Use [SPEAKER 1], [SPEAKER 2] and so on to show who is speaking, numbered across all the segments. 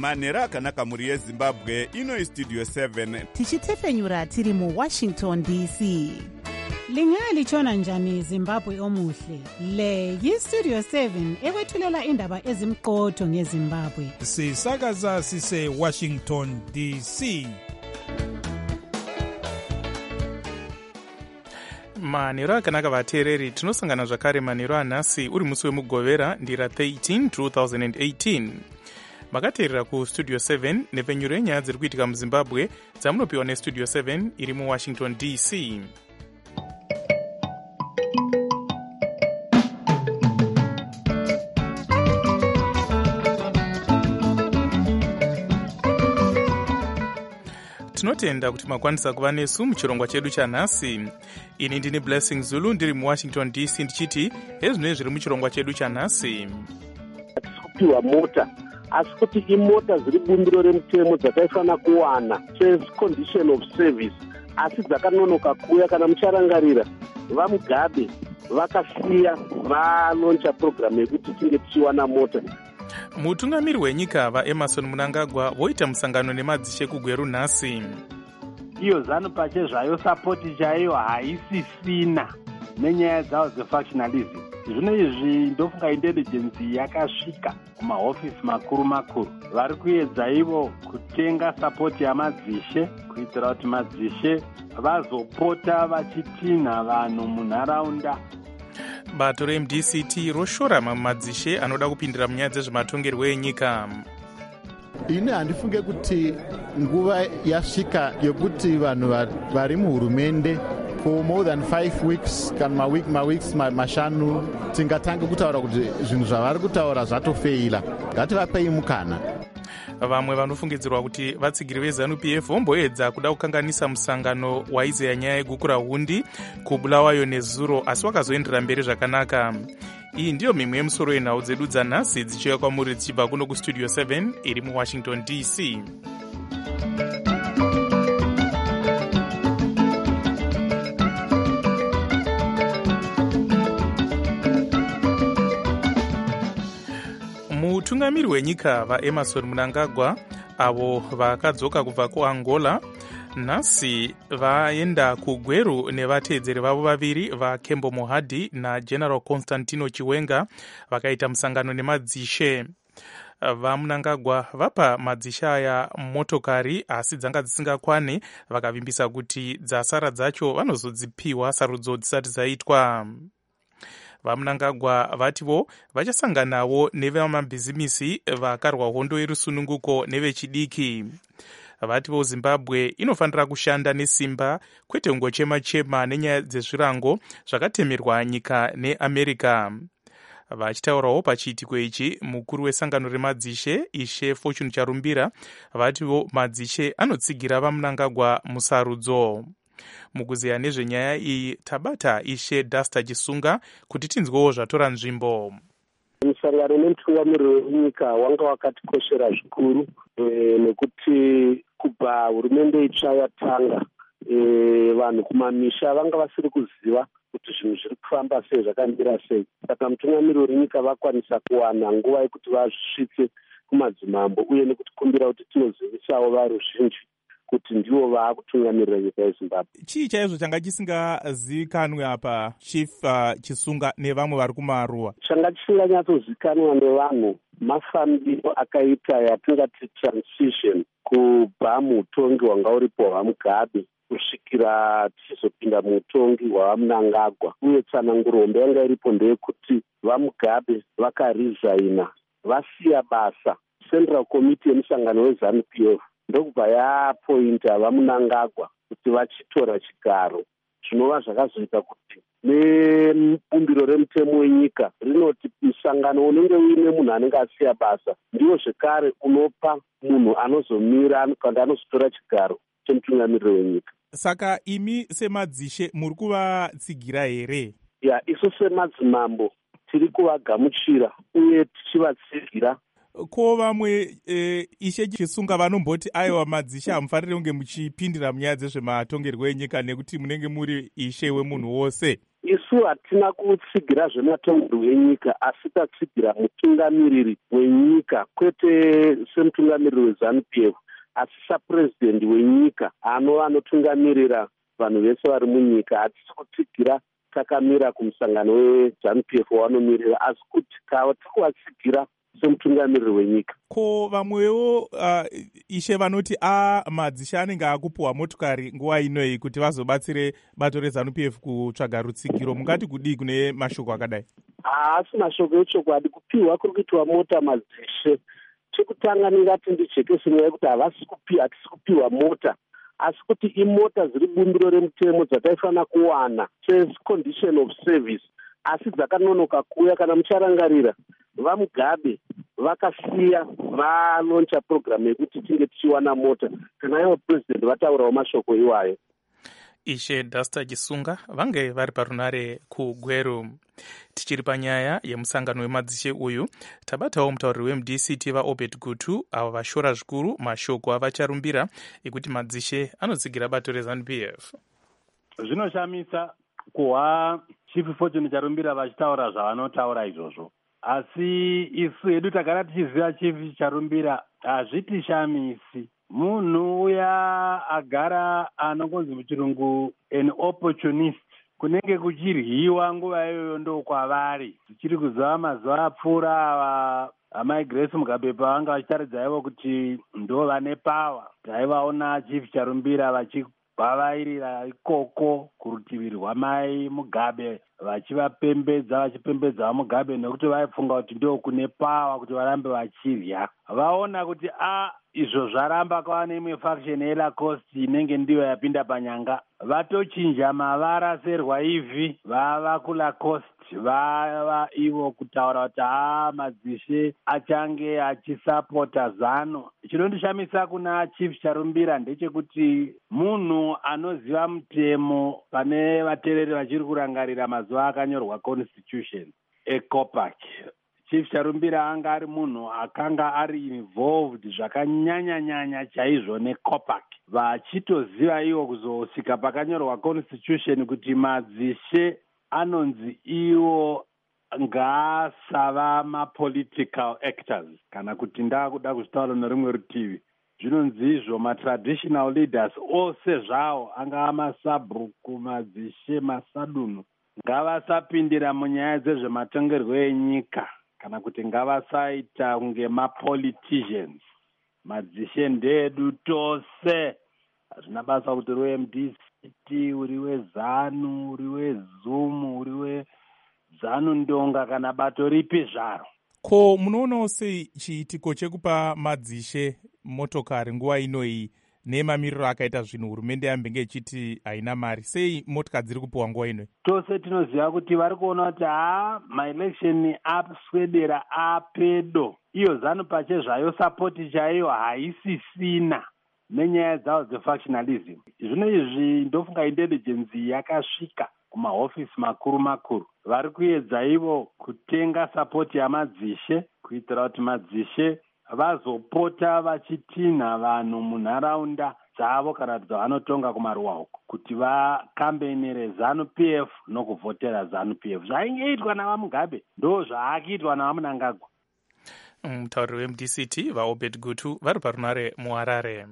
[SPEAKER 1] manhero akanaka mhuri yezimbabwe. Ino Studio 7
[SPEAKER 2] tichitefenyura tiri muWashington DC. Lingalitshona njani Zimbabwe omuhle? Le yiStudio 7 ekwethulela indaba ezimqotho ngeZimbabwe.
[SPEAKER 3] Sisakaza sise Washington DC.
[SPEAKER 4] manhero akanaka vateereri, tinosangana zvakare manhero anhasi uri musi wemugovera ndira 13 2018. makateerera kustudio 7 nepfenyuro yenyaya dziri kuitika muzimbabwe dzamunopiwa nestudio 7 iri muwashington DC. tinotenda kuti makwanisa kuva nesu muchirongwa chedu chanhasi. Ini ndini Blessing Zulu ndiri muwashington DC ndichiti hezvinoi zviri muchirongwa chedu chanhasi.
[SPEAKER 5] Hatisi kupiwa mota, asi kuti imota dziri bumbiro remutemo dzakaifana kuwana first condition of service, asi dzakanonoka kuuya. Kana mucharangarira, vaMugabe vakasiya valoncha program yekuti tinge tichiwana mota.
[SPEAKER 4] Mutungamiri wenyika vaEmmerson Mnangagwa voita musangano nemadzishe kuGweru nhasi.
[SPEAKER 6] Iyo zanu pache zvayo sapoti chaiyo haisisina nenyaya dzavo dzefactionalism. Zvino izvi ndofunga intelligence yakasvika kumahofisi makuru vari kuedza ivo kutenga sapoti yamadzishe kuitira kuti madzishe vazopota vachitinha vanhu munharaunda.
[SPEAKER 4] Bato reMDCT roshora mamadzishe anoda kupindira munyaya dzezvematongerwo enyika.
[SPEAKER 7] Ini handifunge kuti nguva yasvika yokuti vanhu vari muhurumende for more than 5 weeks kana maweeks mashanu tingatanga kutaura kuti zvinhu zvavari kutaura zvatofeila. Ngativapei mukana.
[SPEAKER 4] Vamwe vanofungidzirwa kuti vatsigiri veZANU-PF vomboedza kuda kukanganisa musangano waizeya nyaya yeguku rahundi kubulawayo nezuro, asi wakazoendera mberi zvakanaka. Iyi ndiyo mimwe yemusoro yenhau dzedu dzanhasi dzichiuya kwamuri dzichibva kuno kustudio 7 iri muWashington DC. Mutungamiri wenyika vaEmmerson Mnangagwa avo vakadzoka kubva kuAngola nhasi vaenda kuGweru nevateedzeri vavo vaviri vaKembo Mohadi naGeneral Constantino Chiwenga vakaita musangano nemadzishe. VaMnangagwa vapa madzishe aya motokari asi dzanga dzisingakwane, vakavimbisa kuti dzasara dzacho vanozodzipiwa sarudzo dzisati dzaitwa. VaMnangagwa vativo vachasanganawo nevamabhizimisi vakarwa hondo yerusununguko nevechidiki. Vativo Zimbabwe inofanira kushanda nesimba, kwete kungochema-chema nenyaya dzezvirango zvakatemerwa nyika neAmerica. Vachitaurawo pachiitiko ichi, mukuru wesangano remadzishe Ishe Fortune Charumbira vativo madzishe anotsigira vaMnangagwa musarudzo. Mukuzeya nezvenyaya iyi tabata Ishe Dasta Chisunga kuti tinzwewo zvatora nzvimbo.
[SPEAKER 5] Musangano nemutungamiri wenyika wanga wakatikoshera zvikuru nekuti kubva hurumende itsva yatanga vanhu kumamisha vanga vasiri kuziva kuti zvinhu zviri kufamba sei, zvakamira sei. Saka mutungamiri wenyika vakwanisa kuwana nguva yekuti vasvitse kumadzimambo uye nekutikumbira kuti tinozivisawo varuzhinji kuti ndivo vaakutungamirira nyika yeZimbabwe.
[SPEAKER 3] Chii chaizvo changa chisingazivikanwe apa Chief Chisunga nevamwe vari kumaruwa?
[SPEAKER 5] Changa chisinganyatsozivikanwa nevanhu mafambiro akaita yatingati transition kubva muutongi hwanga uripo hwaMugabe kusvikira tichizopinda muutongi hwaMnangagwa. Uye tsanangurombe yanga iripo ndeyekuti vaMugabe vakarizaina vasiya basa Central Committee yemusangano weZANU-PF, ndokubva yapointa vaMnangagwa kuti vachitora chigaro. Zvinova zvakazoita kuti nebumbiro remutemo wenyika rinoti musangano unenge uine munhu anenge asiya basa ndiwo zvekare unopa munhu anozomira kana anozotora chigaro chemutungamiriri wenyika.
[SPEAKER 3] Saka imi semadzishe muri kuvatsigira here?
[SPEAKER 5] Isu semadzimambo tiri kuvagamuchira uye tichivatsigira.
[SPEAKER 3] Ko vamwe Ishe Chisunga vanomboti aiwa madzishe hamufaniri kunge muchipindira munyaya dzezvematongerwo enyika nekuti munenge muri ishe wemunhu wose.
[SPEAKER 5] isu hatina kutsigira zvematongerwo enyika, asi tatsigira mutungamiriri wenyika, kwete semutungamiriri weZANU-PF, asi sapurezidendi wenyika anotungamirira vanhu vese vari munyika. Hatisi kutsigira takamira kumusangano weZANU-PF wanomirira, asi kuti tikuvatsigira semutungamiriri wenyika.
[SPEAKER 3] Ko vamwewo ishe vanoti madzishe anenge akupuhwa motokari nguva inoyi kuti vazobatsire bato reZANU-PF kutsvaga rutsigiro, mungati kudii kune mashoko akadai?
[SPEAKER 5] Haasi mashoko echokwadi. Kupiwa kuri kuitwa mota madzishe, chekutanga ndingati ndijekese nyaya yekuti hatisi kupiwa mota, asi kuti imota dziri bumbiro remutemo dzataifanira kuwana secondition of service, asi dzakanonoka kuuya. Kana mucharangarira, vaMugabe vakasiya valoncha program yekuti tinge tichiwana mota, kana ivo president vataurawo mashoko iwayo.
[SPEAKER 4] Ishe Dasta Chisunga vange vari parunare kuGweru. Tichiri panyaya yemusangano wemadzishe uyu, tabatawo mutauriri weMDCT vaObed Gutu avo vashora zvikuru mashoko avacharumbira ekuti madzishe anotsigira bato reZANU-PF.
[SPEAKER 6] Zvinoshamisa kuhwa Chief Fortune Charumbira vachitaura zvavanotaura izvozvo, asi isu hedu tagara tichiziva Chief Charumbira hazvitishamisi. Munhu uya agara anongonzi muchirungu an opportunist, kunenge kuchiryiwa nguva iyoyo ndo kwavari. Tichiri kuziva mazuva apfuura amai Grace Mugabe pavanga vachitaridza ivo kuti ndo vane pawa, taivaona Chief Charumbira vachivavairira ikoko kurutivi rwamai Mugabe, vachipembedza vaMugabe nekuti vaifunga kuti ndo kune pawa kuti varambe vachirya. Vaona kuti izvo zvaramba kwava neimwe faction yeLacoste inenge ndiyo yapinda panyanga, vatochinja mavara serwaivhi vava kuLacoste, vava ivo kutaura kuti madzishe achange achisapota ZANU. Chinondishamisa kuna Chief Charumbira ndechekuti munhu anoziva mutemo pane vateereri vachiri kurangarira mazuva akanyorwa constitution eCOPAC. Chief Charumbira anga ari munhu akanga ari involved zvakanyanya chaizvo neCOPAC, vachitoziva iwo kuzosvika pakanyorwa constitution kuti madzishe anonzi iwo ngaasava mapolitical actors, kana kuti ndakuda kuzvitaura nerimwe rutivi zvinonzi izvo matraditional leaders ose zvawo, angava masabhuku, madzishe, masadunu, ngavasapindira munyaya dzezvematongerwo enyika, kana kuti ngavasaita kunge mapoliticians. Madzishe ndedu tose, hazvina basa kuti uri weMDCT, uri weZANU, uri weZUM, uri weZANU Ndonga kana bato ripi zvaro.
[SPEAKER 3] Ko munoonawo sei chiitiko chekupa madzishe motokari nguva inoyi nemamiriro akaita zvinhu hurumende yambenge ichiti haina mari? Sei motikari dziri kupiwa nguva inoyi?
[SPEAKER 6] Tose tinoziva kuti vari kuona kuti maelection aswedera apedo, iyo ZANU pachezvayo sapoti chaiyo haisisina nenyaya dzavo dzefactionalism. Zvino izvi ndofunga intelligence yakasvika kumahofisi makuru. Vari kuedza ivo kutenga sapoti yamadzishe kuitira kuti madzishe vazopota vachitinha vanhu munharaunda dzavo kana kuti dzavanotonga kumaruwa uko kuti vakambenere ZANU-PF nokuvhotera ZANU-PF. Zvaingeitwa navaMugabe ndo zvaakiitwa navaMnangagwa.
[SPEAKER 4] Mutauriri weMDCT vaObed Gutu vari parunare muHarare.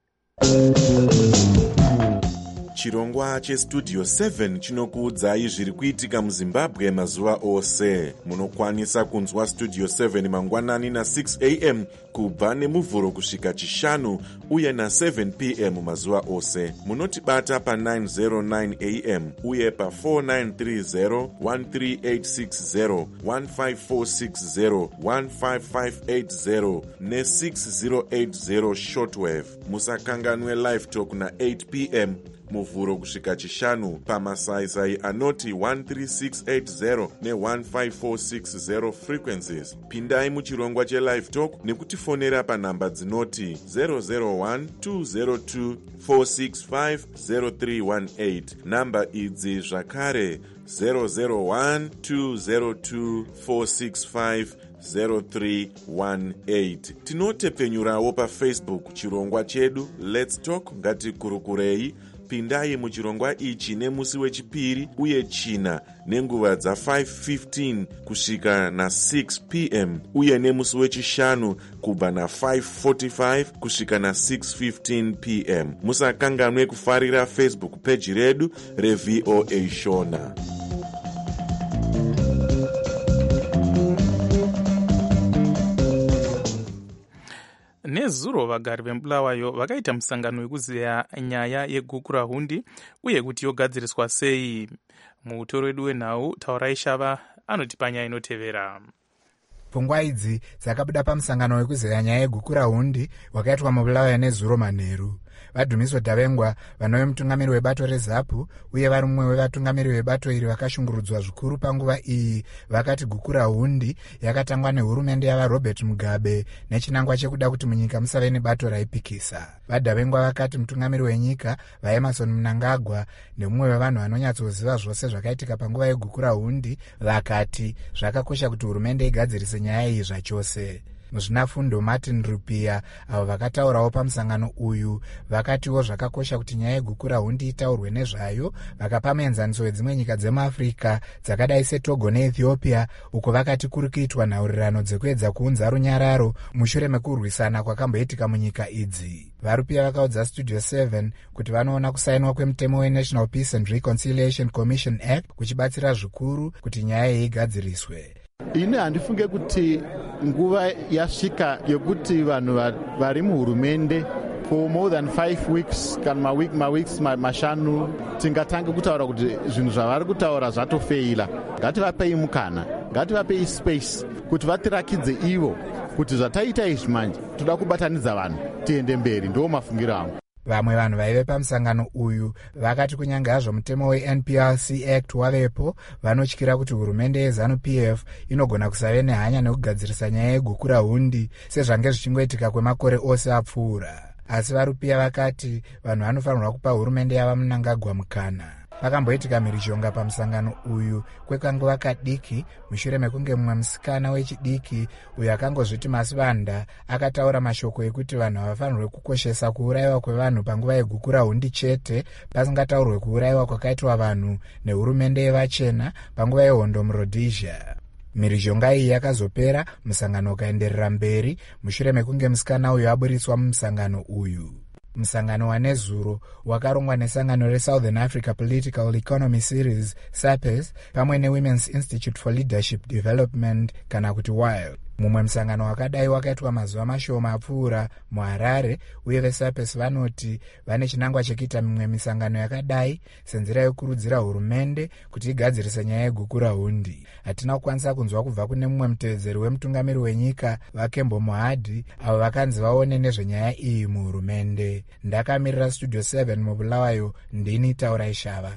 [SPEAKER 1] Chirongwa cheStudio 7 chinokuudzai zviri kuitika muZimbabwe mazuva ose. Munokwanisa kunzwa Studio 7 mangwanani na6 am kubva nemuvhuro kusvika chishanu uye na7 pm mazuva ose. Munotibata pa909 am uye pa4930 13860 15460 15580 ne6080 shortwave. Musakanganwe live talk na8 pm muvhuro kusvika chishanu pamasaisai anoti 13680 ne15460 frequencies. Pindai muchirongwa chelive talk nekutifonera panhamba dzinoti 001-202-465-0318. Namba idzi zvakare 001-202-465-0318. Tinotepfenyurawo paFacebook chirongwa chedu Let's Talk Ngatikurukurei,
[SPEAKER 8] pindai muchirongwa ichi nemusi wechipiri uye china nenguva dza5:15 kusvika na6 p.m. uye nemusi wechishanu kubva na5:45 kusvika na6:15 p.m. musakanganwe kufarira Facebook page redu reVOA Shona.
[SPEAKER 4] Nezuro vagari vemubulawayo vakaita musangano wekuziya nyaya yegukurahundi uye kuti yogadziriswa sei. Mutori wedu wenhau Taurai Shava anotipa nyaya inotevera.
[SPEAKER 9] Pfungwa idzi dzakabuda pamusangano wekuziya nyaya yegukurahundi wakaitwa mubulawayo nezuro manheru. Vadhumiswa Davengwa, vanove mutungamiri webato reZAPU uye vari mumwe wevatungamiri vebato iri vakashungurudzwa zvikuru panguva iyi, vakati gukurahundi yakatangwa nehurumende yavaRobert Mugabe nechinangwa chekuda kuti munyika musave nebato raipikisa. VaDavengwa vakati mutungamiri wenyika vaEmerson Mnangagwa nemumwe wevanhu vanonyatsoziva zvose zvakaitika panguva yegukurahundi vakati zvakakosha kuti hurumende igadzirise nyaya iyi zvachose. Muzvinafundo Martin Rupia avo vakataurawo pamusangano uyu vakatiwo zvakakosha kuti nyaya yegukurahundi itaurwe nezvayo, vakapa muenzaniso wedzimwe nyika dzemuAfrica dzakadai seTogo neEthiopia uko vakati kuri kuitwa nhaurirano dzekuedza kuunza runyararo mushure mekurwisana kwakamboitika munyika idzi. Varupia vakaudza Studio 7 kuti vanoona kusainwa kwemutemo weNational Peace and Reconciliation Commission Act kuchibatsira zvikuru kuti nyaya iyi igadziriswe.
[SPEAKER 7] Ine handifunge kuti nguva yasvika yekuti vanhu vari muhurumende for more than 5 weeks kana maweeks mashanu tingatange kutaura kuti zvinhu zvavari kutaura zvatofeila. Ngativapei mukana, ngativapei space kuti vatirakidze ivo kuti zvataita izvi manje toda kubatanidza vanhu tiende mberi. Ndo mafungiro angu.
[SPEAKER 9] Vamwe vanhu vaive pamusangano uyu vakati kunyange hazvo mutemo weNPRC Act wavepo, vanotyira kuti hurumende yeZANU-PF inogona kusave nehanya nekugadzirisa nyaya yegukurahundi sezvange zvichingoitika kwemakore ose apfuura. Asi Varupia vakati vanhu vanofanirwa kupa hurumende yava Mnangagwa mukana. Pakamboitika mhirizhonga pamusangano uyu kwekanguva kadiki mushure mekunge mumwe musikana wechidiki uyo akangozviti Masivanda akataura mashoko ekuti vanhu havafanirwe kukoshesa kuurayiwa kwevanhu panguva yegukurahundi chete, pasingataurwe kuurayiwa kwakaitwa vanhu nehurumende yevachena panguva yehondo muRhodesia. Mhirizhonga iyi yakazopera, musangano ukaenderera mberi mushure mekunge musikana uyu aburitswa mumusangano uyu. Musangano wanezuro wakarongwa nesangano reSouthern Africa Political Economy Series SAPES pamwe neWomen's Institute for Leadership Development kana kuti WILD. Mumwe musangano wakadai wakaitwa mazuva mashoma apfuura muHarare uye veSAPES vanoti vane chinangwa chekuita mimwe misangano yakadai senzira yokurudzira hurumende kuti igadzirise nyaya yegukurahundi. Hatina kukwanisa kunzwa kubva kune mumwe mutevedzeri wemutungamiri wenyika vaKembo Mohadi avo vakanzi vaone nezvenyaya iyi muhurumende. Ndakamirira Studio 7 mubulawayo, ndini Taurai Shava.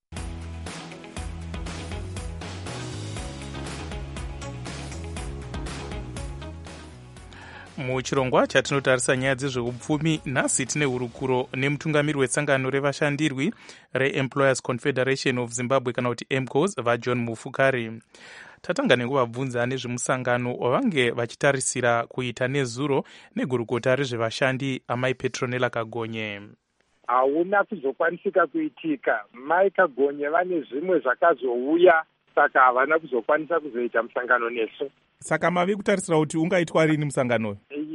[SPEAKER 4] Muchirongwa chatinotarisa nyaya dzezveupfumi, nhasi tine hurukuro nemutungamiri wetsangano revashandirwi reEmployers Confederation of Zimbabwe kana kuti EMCOS vaJohn Mufukari. Tatanga nekuvabvunza nezvemusangano wavange vachitarisira kuita nezuro negurukota rezvevashandi amai Petronella Kagonye.
[SPEAKER 10] Hauna kuzokwanisika kuitika. Mai Kagonye vane zvimwe zvakazouya saka havana kuzokwanisa kuzoita musangano nesu.
[SPEAKER 3] Saka mavi kutarisira kuti ungaitwa rini musangano?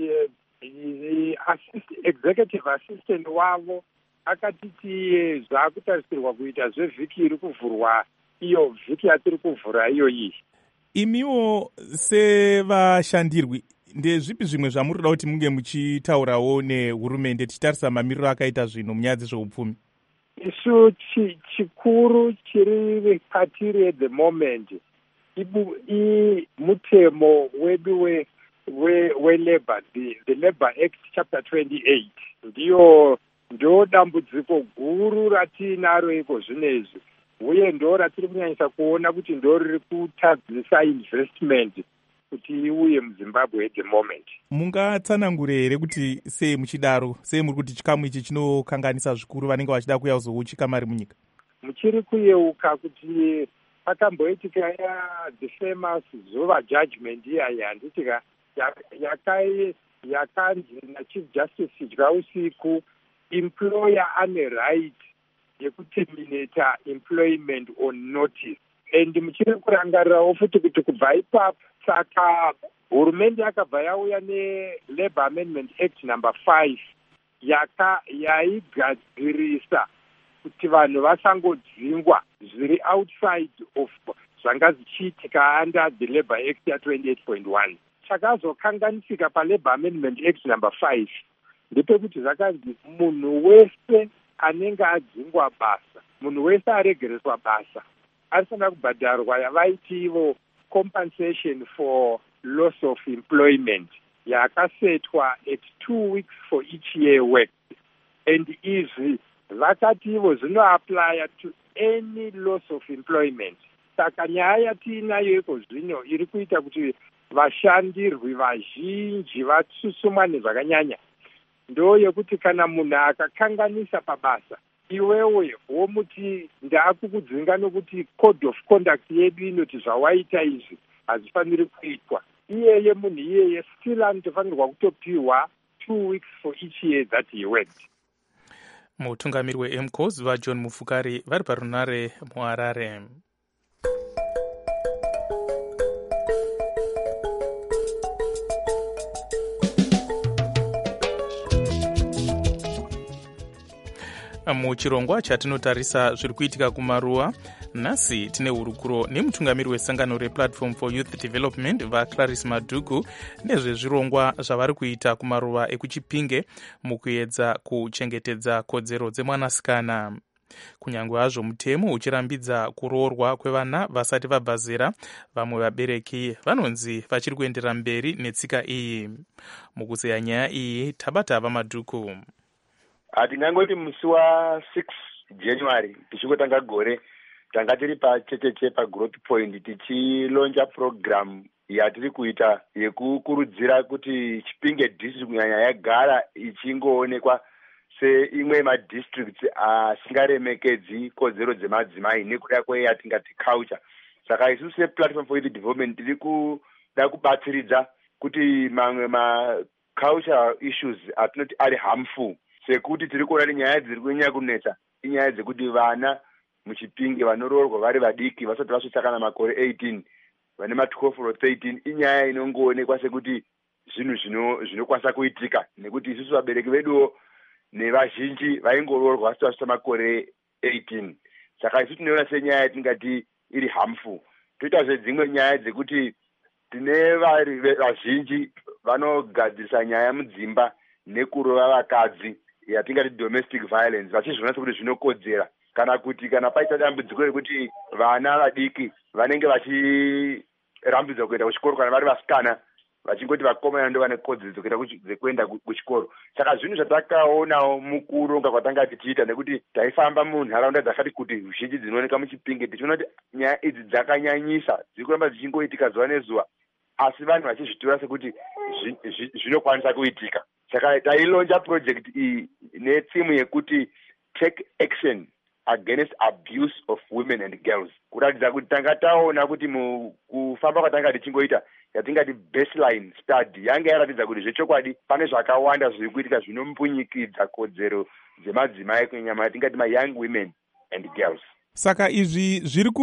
[SPEAKER 10] Executive assistant wavo akatiti zvakutarisirwa kuita zvevhiki iri kuvhurwa iyo vhiki yatiri kuvhura iyoyi.
[SPEAKER 3] Imiwo sevashandirwi ndezvipi zvimwe zvamurida kuti munge muchitaurawo nehurumende tichitarisa mamiriro akaita zvino munyaya dzezveupfumi?
[SPEAKER 10] Isu chikuru chiri patiri at the moment mutemo wedu we-Labour, the Labour Act chapter 28 ndo dambudziko guru ratinaro iko zvinezvi, uye ndo ratiri kunyanyisa kuona kuti ndo riri kutadzisa investment kuti iuye muZimbabwe at the moment.
[SPEAKER 3] Mungatsanangure here kuti sei muchidaro, sei muri kuti chikamu ichi chinokanganisa zvikuru vanenge vachida kuuya kuzouchikamari munyika?
[SPEAKER 10] Muchiri kuyeuka kuti pakamboitika the famous Zuva judgment iyayi handitika yakanzi naChief Justice dya usiku, employer ane right yekuterminata employment on notice. And muchiri kurangarirawo futi kuti kubva ipapo saka hurumende yakabva yauya neLabour Amendment Act number 5 yaigadzirisa kuti vanhu vasangodzingwa zviri outside of zvanga zvichiitika under the Labour Act ya28.1. chakazokanganisika paLabour Amendment Act number 5 ndepekuti zvakanzi munhu wese anenge adzingwa basa, munhu wese aregereswa basa anofanira kubhadharwa yavaiti ivo compensation for loss of employment yakasetwa at 2 weeks for each year worked. And izvi vakati ivo zvinoaplya to any loss of employment. Saka nyaya yatiinayo iko zvino iri kuita kuti vashandirwi vazhinji vatsusumwa nezvakanyanya ndo yekuti kana munhu akakanganisa pabasa iwewe womuti ndaakukudzinga nokuti code of conduct yedu inoti zvawaita izvi hazvifaniri kuitwa, iyeye munhu iyeye still anotofanirwa kutopiwa 2 weeks for each year that he worked.
[SPEAKER 4] mutungamiri weMCOS vaJohn Mufukari vari parunare muHarare. Muchirongwa chatinotarisa zviri kuitika kumaruwa, nhasi tine hurukuro nemutungamiri wesangano rePlatform for Youth Development vaClarice Madhuku nezvezvirongwa zvavari kuita kumaruwa ekuChipinge mukuedza kuchengetedza kodzero dzemwanasikana. Kunyange hazvo mutemo uchirambidza kuroorwa kwevana vasati vabva zera, vamwe vabereki vanonzi vachiri kuendera mberi netsika iyi. Mukuzeya nyaya iyi tabata vaMadhuku.
[SPEAKER 11] Hatingangoti musi wa6 January tichingotanga gore tanga tiri pachecheche paGrowth Point tichilonja program yatiri kuita yekukurudzira kuti Chipinge district kunyanya yagara ichingoonekwa seimwe madistricts asingaremekedzi kodzero dzemadzimai nekuda kweyatingati culture. Saka isusu sePlatform for Youth Development tiri kuda kubatsiridza kuti mamwe culture issues atinoti ari harmful sekuti tiri kuona nyaya dziri kunyanya kunetsa inyaya dzekuti vana muChipinge vanoroorwa vari vadiki vasati vasvitsa kana makore 18 vane ma12 or 13 inyaya inongoonekwa sekuti zvinhu zvinokwanisa kuitika nekuti isusu vabereki veduwo nevazhinji vaingoroorwa vasati vasvitsa makore 18. Saka isusu tinoona senyaya yatingati iri harmful. Toitazve dzimwe nyaya dzekuti tine vazhinji vanogadzirisa nyaya mudzimba nekurova vakadzi yatingati domestic violence vachizviona sekuti zvinokodzera kana kuti kana paita dambudziko rekuti vana vadiki vanenge vachirambidzwa kuenda kuchikoro kana vari vasikana vachingoti vakomana ndo vane kodzero dzekuenda kuchikoro. Saka zvinhu zvatakaonawo mukuronga kwatanga tichiita nekuti taifamba munharaunda dzakati kuti zhinji dzinooneka muChipinge tichiona kuti nyaya idzi dzakanyanyisa dziri kuramba dzichingoitika zuva nezuva asi vanhu vachizvitora sekuti zvinokwanisa kuitika. Saka tailonja project iyi netsimu yekuti take action against abuse of women and girls, kuratidza kuti tanga taona kuti mukufamba kwatanga tichingoita yatingati baseline study yange yaratidza kuti zvechokwadi pane zvakawanda zviri kuitika zvinompunyikidza kodzero dzemadzimai kunyanya yatingati ma-young women and girls.
[SPEAKER 3] Saka izvi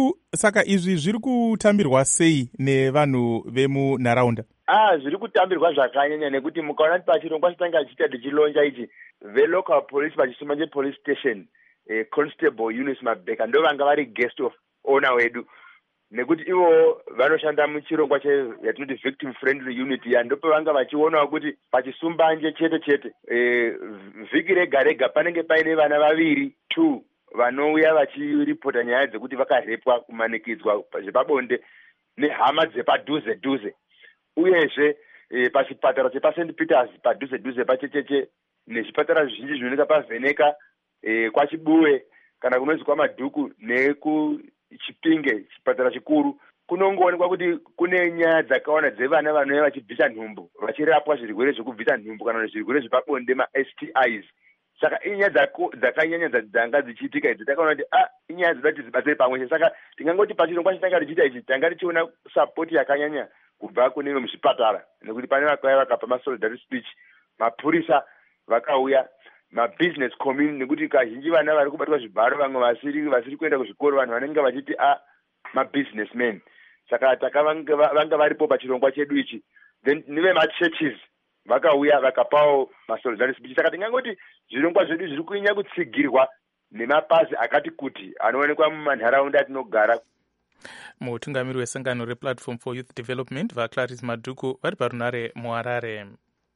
[SPEAKER 3] zviri kutambirwa sei nevanhu vemunharaunda?
[SPEAKER 11] Zviri kutambirwa zvakanyanya nekuti mukaona pachirongwa chitanga chiita tichilonja ichi velocal police vachisumanje police station Constable Eunice Mabeka ndo vanga vari guest of honor wedu nekuti ivo vanoshanda muchirongwa yatinoti victim friendly unit ndope vanga vachionawo kuti pachisumbanje chete vhiki rega rega panenge paine vana vaviri 2 vanouya vachiripota nyaya dzekuti vakarepwa kumanikidzwa zvepabonde nehama dzepadhuze uyezve pachipatara chepaSt Peters padhuze pachecheche nezvipatara zvizhinji zvinooneka paVheneka kwaChibuwe kana kunonzi kwaMadhuku nekuChipinge chipatara chikuru kunongoonekwa kuti kune nyaya dzakawanda dzevana vanouya vachibvisa nhumbu vachirapwa zvirwere zvekubvisa nhumbu kana zvirwere zvepabonde ma-STIs. Saka inyaya dzakanyanya dzanga dzichiitika idzi takaona kuti inyaya dzoda tidzibatsire pamwe. Saka tingangoti pachirongwa chitanga tichiita ichi tanga tichiona support yakanyanya kubva kune muzvipatara nekuti pane vakauya vakapa solidarity speech, mapurisa vakauya mabusiness community, nekuti kazhinji vana vari kubatwa zvibharo, vamwe vasiri kuenda kuzvikoro, vanhu vanenge vachiti mabusinessmen. Saka vanga varipo pachirongwa chedu ichi, then nive machurches vakauya vakapawo masolidarity speech. Saka tingangoti zvirongwa zvedu zviri kuinya kutsigirwa nemapazi akati kuti anoonekwa mumanharaunda atinogara.
[SPEAKER 4] Mutungamiri wesangano replatform for youth development vaClarice Madhuku vari parunare muHarare.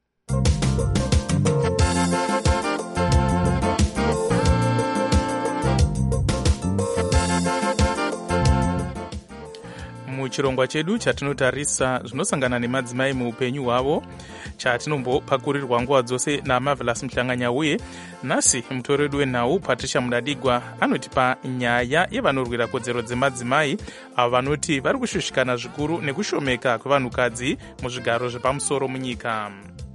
[SPEAKER 4] Muchirongwa chedu chatinotarisa zvinosangana nemadzimai muupenyu hwavo, chatinombopakurirwa nguva dzose naMarvelous Muhlanganya. Uye nhasi mutori wedu wenhau Patricia Mudadigwa anotipa nyaya yevanorwira kodzero dzemadzimai avo vanoti vari kushushikana zvikuru nekushomeka kwevanhukadzi muzvigaro zvepamusoro munyika.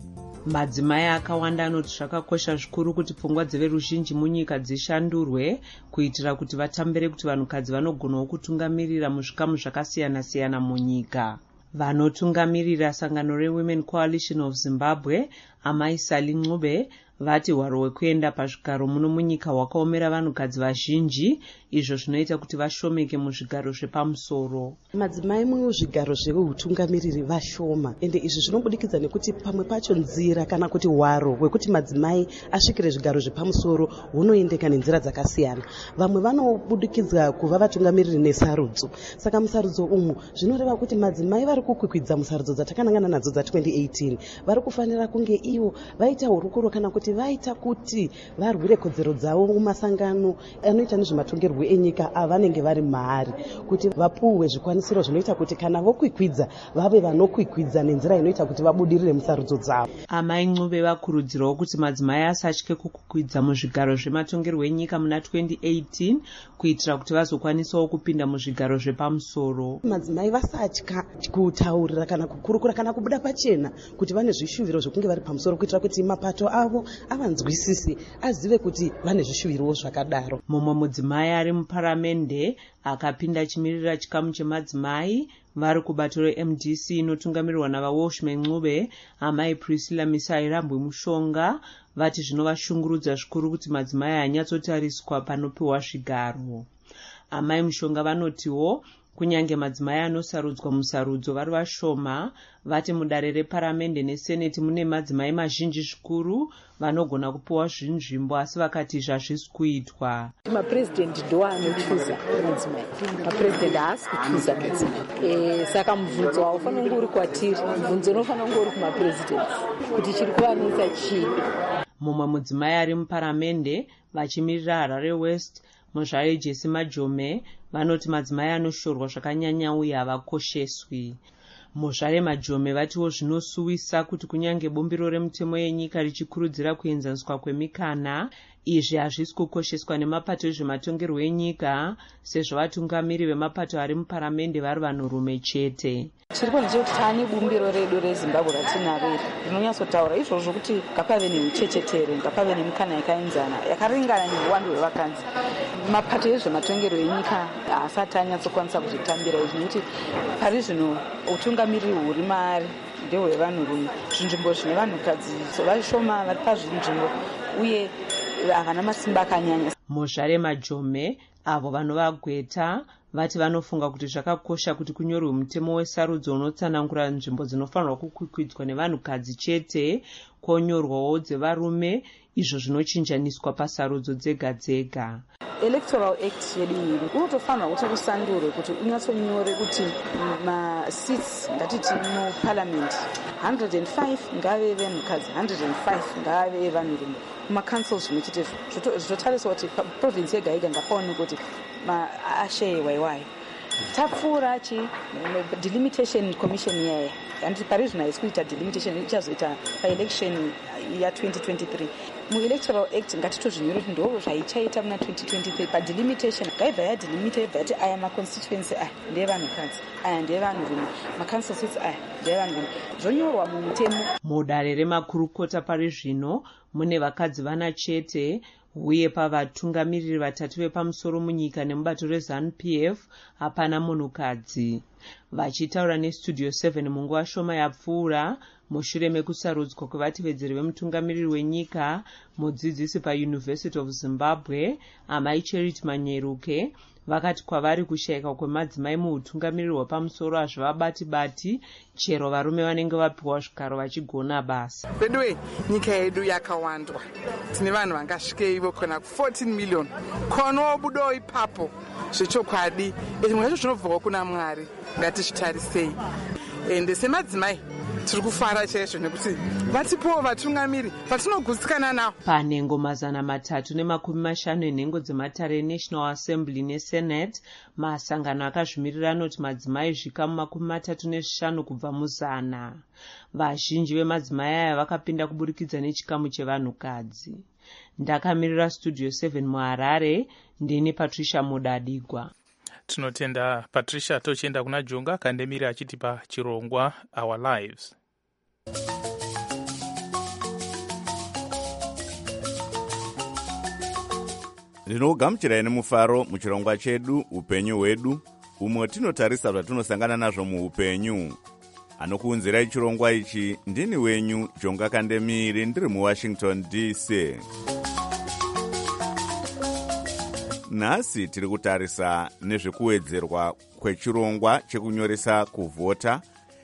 [SPEAKER 12] Madzimai akawanda anoti zvakakosha zvikuru kuti pfungwa dzeveruzhinji munyika dzishandurwe kuitira kuti vatambire kuti vanhukadzi vanogonawo kutungamirira muzvikamu zvakasiyana-siyana munyika. Vanotungamirira sangano reWomen Coalition of Zimbabwe, Amai Sally Ncube, vati hwaro hwekuenda pazvigaro muno munyika hwakaomera vanhukadzi vazhinji, izvo zvinoita kuti vashomeke muzvigaro zvepamusoro.
[SPEAKER 13] Madzimai muzvigaro zveutungamiriri vashoma, ende izvi zvinobudikidza nekuti pamwe pacho nzira kana kuti hwaro hwekuti madzimai asvikire zvigaro zvepamusoro hunoendeka nenzira dzakasiyana. Vamwe vanobudikidza kuva vatungamiriri nesarudzo. Saka musarudzo umu zvinoreva kuti madzimai vari kukwikwidza musarudzo dzatakanangana nadzo dza2018 vari kufanira kunge ivo vaita hurukuro kana kuti vaita kuti varwire kodzero dzavo mumasangano anoita nezvematongerwo enyika avanenge vari mahari, kuti vapuhwe zvikwanisiro zvinoita kuti kana vokwikwidza vave vanokwikwidza nenzira inoita kuti vabudirire musarudzo dzavo.
[SPEAKER 12] Amai Ncube vakurudzirawo kuti madzimai asatye kukwikwidza muzvigaro zvematongerwo enyika muna 2018 kuitira kuti vazokwanisawo kupinda muzvigaro zvepamusoro.
[SPEAKER 13] Madzimai vasatya kutaurira kana kukurukura kana kubuda pachena kuti vane zvishuviro zvokunge vari pamusoro, kuitira kuti mapato avo avanzwisise, azive kuti vane zvishuviro zvakadaro.
[SPEAKER 12] Mumwe mudzimai ari muparamende akapinda achimirira chikamu chemadzimai vari kubato reMDC inotungamirirwa navaWalshman Ncube, Amai Priscilla Misairambwe Mushonga, vati zvinovashungurudza zvikuru kuti madzimai hanyatsotariswa panopiwa zvigaro. Amai Mushonga vanotiwo kunyange madzimai anosarudzwa musarudzo vari vashoma, vati mudare reparamende neseneti mune madzimai mazhinji zvikuru vanogona kupiwa zvinzvimbo, asi vakati zvazvisi kuitwa.
[SPEAKER 14] Mapresident ndo anochuza madzimai, mapresident haasi kuchuza madzimai. Saka mubvunzo haufanira kunge uri kwatiri, mubvunzo unofanira kunge uri kumapresident kuti chiri kuvanetsa chii.
[SPEAKER 12] Mumwe mudzimai ari muparamende vachimirira Harare West, Muzvare Jesse Majome, vanoti madzimai anoshorwa zvakanyanya uye havakosheswi. Muzvare Majome vatiwo zvinosuwisa kuti kunyange bumbiro remutemo yenyika richikurudzira kuenzaniswa kwemikana, izvi hazvisi kukosheswa nemapato ezvematongerwo enyika, sezvo vatungamiri vemapato ari muparamende vari vanhurume chete.
[SPEAKER 14] Chiripo ndechekuti taane bumbiro redu reZimbabwe ratinaro iri rinonyatsotaura izvozvo kuti ngapave neuchechetere, ngapave nemikana yakaenzana yakaringana neuwandu hwevakadzi. Mapato ezvematongerwo enyika haasati anyatsokwanisa kuzvitambira izvi, nekuti pari zvino utungamiriri huri maari ndehwevanhurume. Zvinzvimbo zvine vanhukadzi vashoma vari pazvinzvimbo uye havana masimba akanyanya.
[SPEAKER 12] Muzvare Majome avo vanovagweta vati vanofunga kuti zvakakosha kuti kunyorwe mutemo wesarudzo unotsanangura nzvimbo dzinofanirwa kukwikwidwa nevanhukadzi chete, konyorwawo dzevarume, izvo zvinochinjaniswa pasarudzo dzega dzega.
[SPEAKER 14] Electoral Act yedu iyi unotofanirwa kuti kusandurwe kuti unyatsonyore kuti maseats ngatiti muparliament 105 ngave venhukadzi, 105 ngave vanhurume. Kuma-councils zvimwe chete zvotarisa kuti province yega yega ngapaonekwa kuti asheyewaiwai. Tapfuura delimitation commission yaya, handiti parizvino haisi kuita delimitation, ichazoita paelection ya2023. Mu-electoral act ngatitozvinyore kuti ndo zvaichaita muna 2023. Padelimitation ngaibva yadelimita ibva yati aya maconstituency aya ndevanhukadzi, aya ndevanhurume, macouncil seats aya ndevanhurume, zvonyorwa mumutemo.
[SPEAKER 12] Mudare remakurukota pari zvino mune vakadzi vana chete, uye pavatungamiriri vatatu vepamusoro munyika nemubato rezanu-pf hapana munhukadzi. Vachitaura nestudio 7 munguva shoma yapfuura mushure mekusarudzwa kwevatevedzeri vemutungamiriri wenyika, mudzidzisi paUniversity of Zimbabwe amai Charity Manyeruke, vakati kwavari kushayika kwemadzimai muutungamiriri hwepamusoro hazvivabati-bati chero varume vanenge vapiwa zvigaro vachigona basa.
[SPEAKER 15] Bedwe nyika yedu yakawandwa, tine vanhu vangasvikeivo kana 14 million konobudo ipapo zvechokwadi. Zvimwe zvacho zvinobvawo kuna Mwari, ngatizvitarisei. Ende semadzimai tiri kufara chaizvo nekuti vatipowo vatungamiri vatinogutsikana navo.
[SPEAKER 12] Panhengo 350 enhengo dzematare eNational Assembly neSenate, masangano akazvimirira anoti madzimai zvikamu 35 kubva mu100. Vazhinji vemadzimai aya vakapinda kuburikidza nechikamu chevanhukadzi. Ndakamirira studio 7 muHarare, ndini Patricia Mudadigwa.
[SPEAKER 4] Tinotenda Patricia. Tochienda kuna Jonga Kandemiri achitipa chirongwa Our Lives.
[SPEAKER 1] Ndinogamuchirai nemufaro muchirongwa chedu upenyu hwedu, umwe tinotarisa zvatinosangana nazvo muupenyu. Anokuunzirai chirongwa ichi ndini wenyu Jonga Kandemiri, ndiri muWashington DC. Nhasi tiri kutarisa nezvekuwedzerwa kwechirongwa chekunyoresa kuvhota,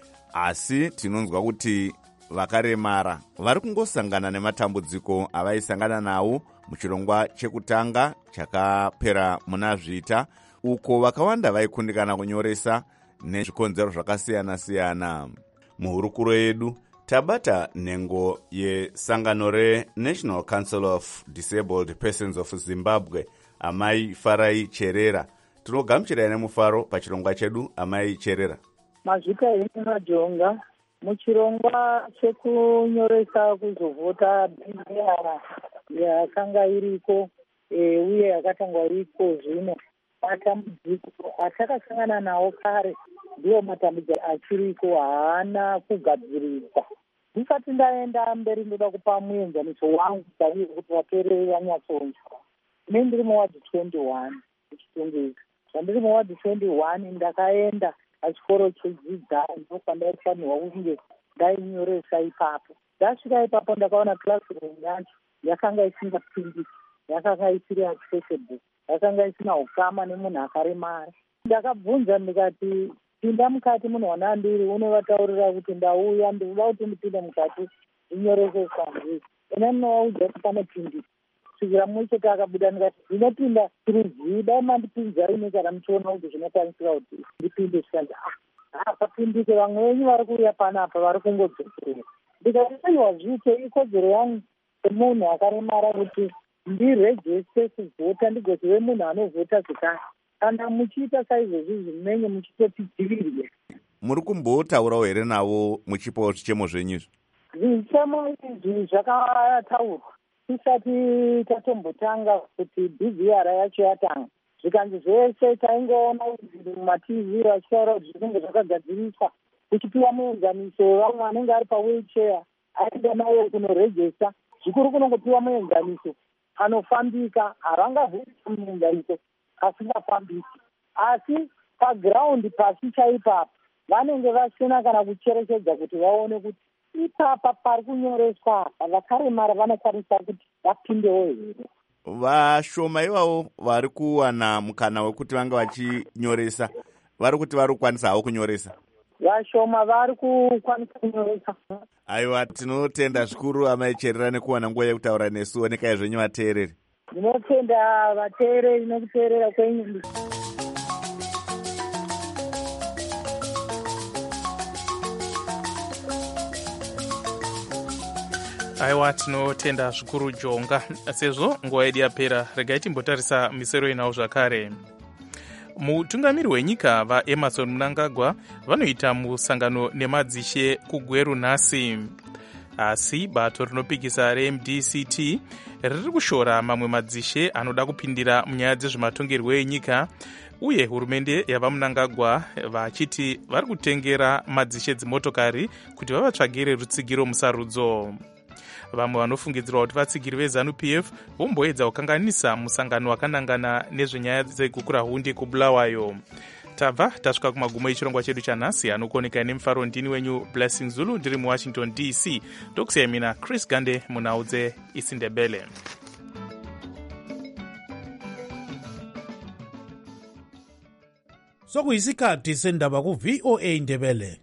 [SPEAKER 1] asi tinonzwa kuti vakaremara vari kungosangana nematambudziko avaisangana nawo muchirongwa chekutanga chakapera muna Zvita, uko vakawanda vaikundikana kunyoresa nezvikonzero zvakasiyana-siyana. Muhurukuro yedu tabata nhengo yesangano reNational Council of Disabled Persons of Zimbabwe, amai Farai Cherera. Tinogamuchirai nemufaro pachirongwa chedu, amai Cherera.
[SPEAKER 16] Mazvika ina Jonga, muchirongwa chekunyoresa kuzovhota bhindara yakanga iriko uye yakatangwa iriko zvino, matambudziko atakasangana nawo kare ndiwo matambudziko achiriko, haana kugadziriswa. Ndisati ndaenda mberi ndoda kupa muenzaniso wangu chaiwo kuti vateereri vanyatsonzwa. Ine ndiri muwadhi 21 muchitongezi. Zvandiri muwadhi 21 ndakaenda pachikoro chedzidzisa, ndokwandairifanirwa kunge ndainyoresa ipapo. Ndasvika ipapo ndakaona classroom yacho yakanga isingapindiki, yakanga isiri accessible, yakanga isina ukama nemunhu akaremara. Ndakabvunza ndikati, pinda mukati munhu wanandiri, unovataurira kuti ndauya ndikuda kuti ndipinde mukati ndinyorese sangwe. Ena ndinovaudza kuti panopindika. Kusvikira mumwe chete akabuda ndikati, ndinopinda tirizi, dai mandipinzai nekana muchiona kuti zvinokwanisira kuti ndipinde. Zvikanzi hapapindike, vamwe venyu vari kuuya panapa vari kungodzokerera. Ndikati aiwa zvite, ikodzero yangu semunhu akaremara kuti ndirejeste kuvhota ndigozive munhu anovhota zvekare. Kana muchiita saizvozvi zvimenye muchitotidzivirire.
[SPEAKER 1] Muri kumbotaurawo here navo muchipawo zvichemo zvenyizvo?
[SPEAKER 16] Zvichemo izvi zvakataurwa tisati tatombotanga kuti bhivhiyara yacho yatanga. Zvikanzi zvese taingoona mumatv vachitaura kuti zvinenge zvakagadziriswa, kuchipiwa muenzaniso vamwe anenge ari pawheelchair aenda naye kunorejesta. Zvikuru kunongopiwa muenzaniso anofambika, havangazoita muenzaniso asingafambiki. Asi pagiraundi pasi chaipapo vanenge vasina kana kucherechedza kuti vaone kuti ipapa pari kunyoreswa apa vakaremara vanokwanisa kuti vapindewo here.
[SPEAKER 1] Vashoma ivavo vari kuwana mukana wekuti vange vachinyoresa, vari kuti vari kukwanisa havo kunyoresa?
[SPEAKER 16] Vashoma vari kukwanisa kunyoresa.
[SPEAKER 1] Aiwa, tinotenda zvikuru amai Cherera nekuwana nguva yekutaura nesu. Onekai zvenyu vateereri.
[SPEAKER 16] Ndinotenda vateereri nekuteerera kwenyu.
[SPEAKER 4] Aiwa, tinotenda zvikuru Jonga. Sezvo nguva yedu yapera, regai timbotarisa misero inawo zvakare. Mutungamiri wenyika vaEmmerson Mnangagwa vanoita musangano nemadzishe kuGweru nhasi. Asi bato rinopikisa reMDCT riri kushora mamwe madzishe anoda kupindira munyaya dzezvematongerwo enyika, uye hurumende yavaMnangagwa vachiti vari kutengera madzishe dzimotokari kuti vavatsvagire rutsigiro musarudzo. vamwe vanofungidzirwa kuti vatsigiri veZANU-PF vomboedza kukanganisa musangano wakanangana nezvenyaya dzegukurahundi kuBulawayo. Tabva tasvika kumagumo echirongwa chedu chanhasi, anokuoneka nemufaro ndini wenyu Blessing Zulu, ndiri muWashington DC. Ndokusiyai mina Chris Gande munhau dzeIsiNdebele.
[SPEAKER 17] Sokuyisikhathi sendaba ku-VOA Ndebele.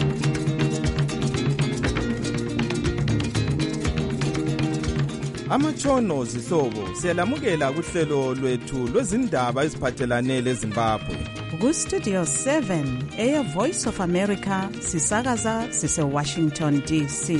[SPEAKER 18] Amatshono zihlobo siyalamukela kuhlelo lwethu lwezindaba eziphathelane leZimbabwe.
[SPEAKER 19] Ku-Studio 7 eya Voice of America sisakaza sise-Washington DC.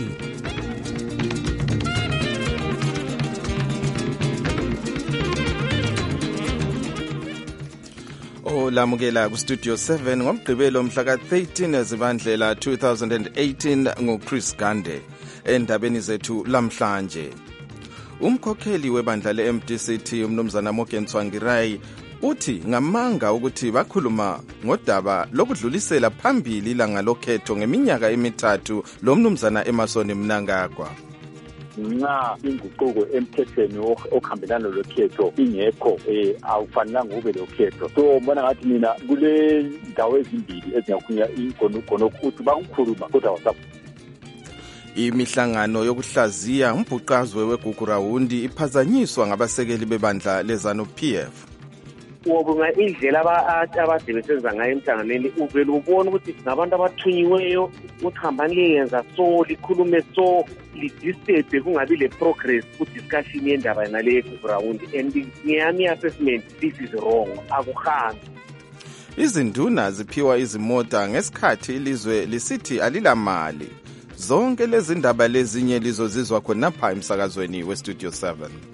[SPEAKER 18] Lamukela ku-Studio 7 ngomgqibelo mhla ka-13 Zibandlela 2018 nguChris Gande. Endabeni zethu lamhlanje, umkhokheli webandla le-MDCT umnumzana Morgan Tsvangirai uthi ngamanga ukuthi bakhuluma ngodaba lokudlulisela phambili ilanga lokhetho ngeminyaka emithathu lo mnumzana Emmerson Mnangagwa.
[SPEAKER 20] Nxa inguquko emthethweni okuhambelana lokhetho ingekho awufanelanga ube lokhetho. So mbona ngathi mina kule ndawo ezimbili ezingakunya ingono ukuthi bakukhuluma kodwa wasapho.
[SPEAKER 18] Imihlangano yokuhlaziya umbhuqazwe wegugurahundi iphazanyiswa ngabasekeli bebandla leZANU-PF.
[SPEAKER 21] Wobunga indlela abasebenza ngayo emhlanganweni uvela ubona ukuthi ngabantu abathunyiweyo ukuhambani liyenza so likhulume so lidisturbe kungabi le progress ku-discussion yendaba nale yegugurahundi, and ngeyami assessment this is wrong, akuhambi.
[SPEAKER 18] Izinduna ziphiwa izimota ngesikhathi ilizwe lisithi alilamali. Zonke lezi ndaba lezinye lizozizwa khonapha emsakazweni weStudio 7.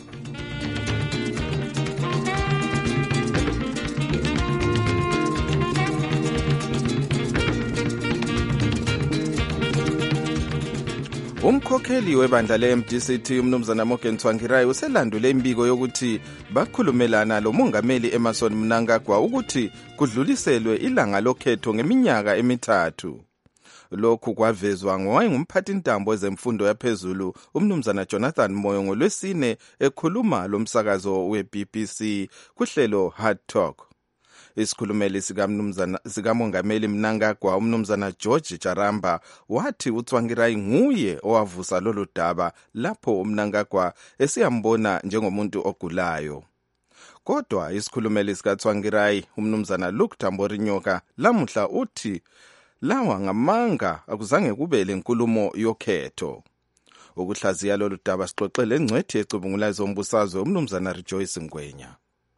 [SPEAKER 18] Umkhokheli webandla le-MDCT umnumzana Morgan Tsvangirai uselandule imbiko yokuthi bakhulumelana lo mongameli Emmerson Mnangagwa ukuthi kudluliselwe ilanga lokhetho ngeminyaka emithathu. Lokhu kwavezwa ngowayengumphathintambo wezemfundo yaphezulu umnumzana Jonathan Moyo ngolwesine ekhuluma lomsakazo we-BBC kuhlelo Hard Talk. Isikhulumeli sikamongameli Mnangagwa umnumzana George Charamba wathi uTsvangirai nguye owavusa lolu daba lapho uMnangagwa esiyambona njengomuntu ogulayo. Kodwa isikhulumeli sikaTsvangirai umnumzana Luke Tamborinyoka lamuhla uthi lawa ngamanga akuzange kube lenkulumo yokhetho. Ukuhlaziya lolu daba sixoxele engcwethi ecubungula ezombusazwe umnumzana Rejoice Ngwenya.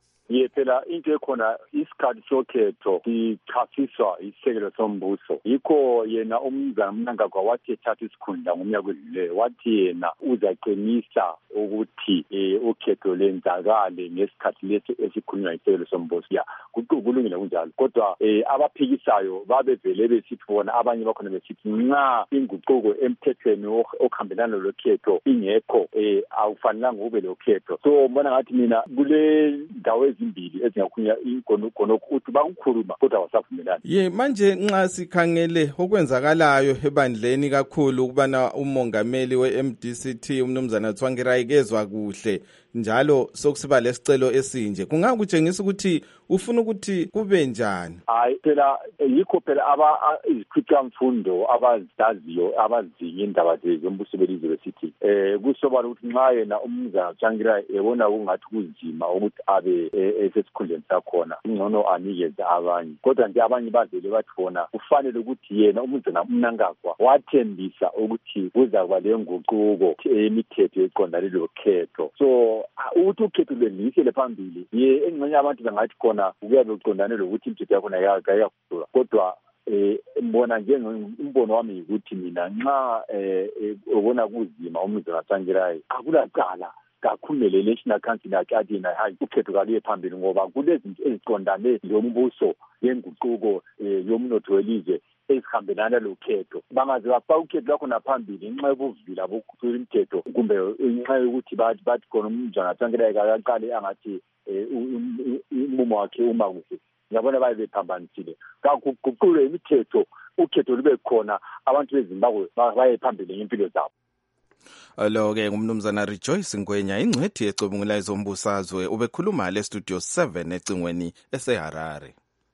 [SPEAKER 20] Phela into ekhona isikhathi sokhetho sichasiswa isekelo sombuso, yikho yena umnumzana Mnangagwa wathi ethatha isikhundla ngomnyaka odluleyo wathi yena uzaqinisa ukuthi ukhetho lenzakale ngesikhathi lethi esikhulunywa isekelo sombuso. Kulungile kunjalo, kodwa abaphikisayo babevele besithi bona, abanye bakhona besithi nxa inguquko emthethweni okuhambelana lokhetho ingekho awufanelanga ube lokhetho. So mbona ngathi mina kule ndawo ezimbili ezingakunya ingono ukuthi bakukhuluma kodwa wasavumelana.
[SPEAKER 18] Manje nxa sikhangele okwenzakalayo ebandleni kakhulu ukubana umongameli we-MDCT umnumzana Tsvangirai kezwa kuhle njalo sokusiba lesicelo esinje, kungakutshengisa ukuthi ufuna ukuthi kube njani?
[SPEAKER 20] Phela yikho phela izikhwicamfundo abazaziyo abazinye indaba zombuso belizwe besithi kusobala ukuthi nxa yena umnumzana Tsvangirai ebona kungathi kunzima ukuthi abe esesikhundleni sakhona ingcono anikeze abanye, kodwa nje abanye bavele bathi bona kufanele ukuthi yena umnumzana Mnangagwa wathembisa ukuthi kuzakuba le nguquko emithetho eqondane lokhetho. So ukuthi ukhetho lwenziselwe phambili engxenye abantu bangathi khona kuyabe kuqondane lokuthi imithetho yakhona yayaguqulwa, kodwa mbona umbono wami ukuthi mina nxa ubona kuzima umnumzana Tsvangirai akulacala kakhumele National Council athi yena hayi ukhetho kaluye phambili ngoba kulezinto eziqondane lombuso yenguquko yomnotho welizwe ezihambelana lokhetho. Bangaze bafaka ukhetho lwakho naphambili nxa yobuvila bokukhulula imithetho kumbe nxa yokuthi bathi khona umnumzana Tsvangirai akaqale angathi umumo wakhe uma kuhle. Ngiyabona baye bephambanisile kakuguqulwe imithetho, ukhetho lube khona, abantu beZimbabwe baye phambili ngempilo zabo.
[SPEAKER 18] Lo-ke ngumnumzana Rejoice Ngwenya, ingcwethi ecubungula ezombusazwe, ubekhuluma le Studio 7 ecingweni eseHarare.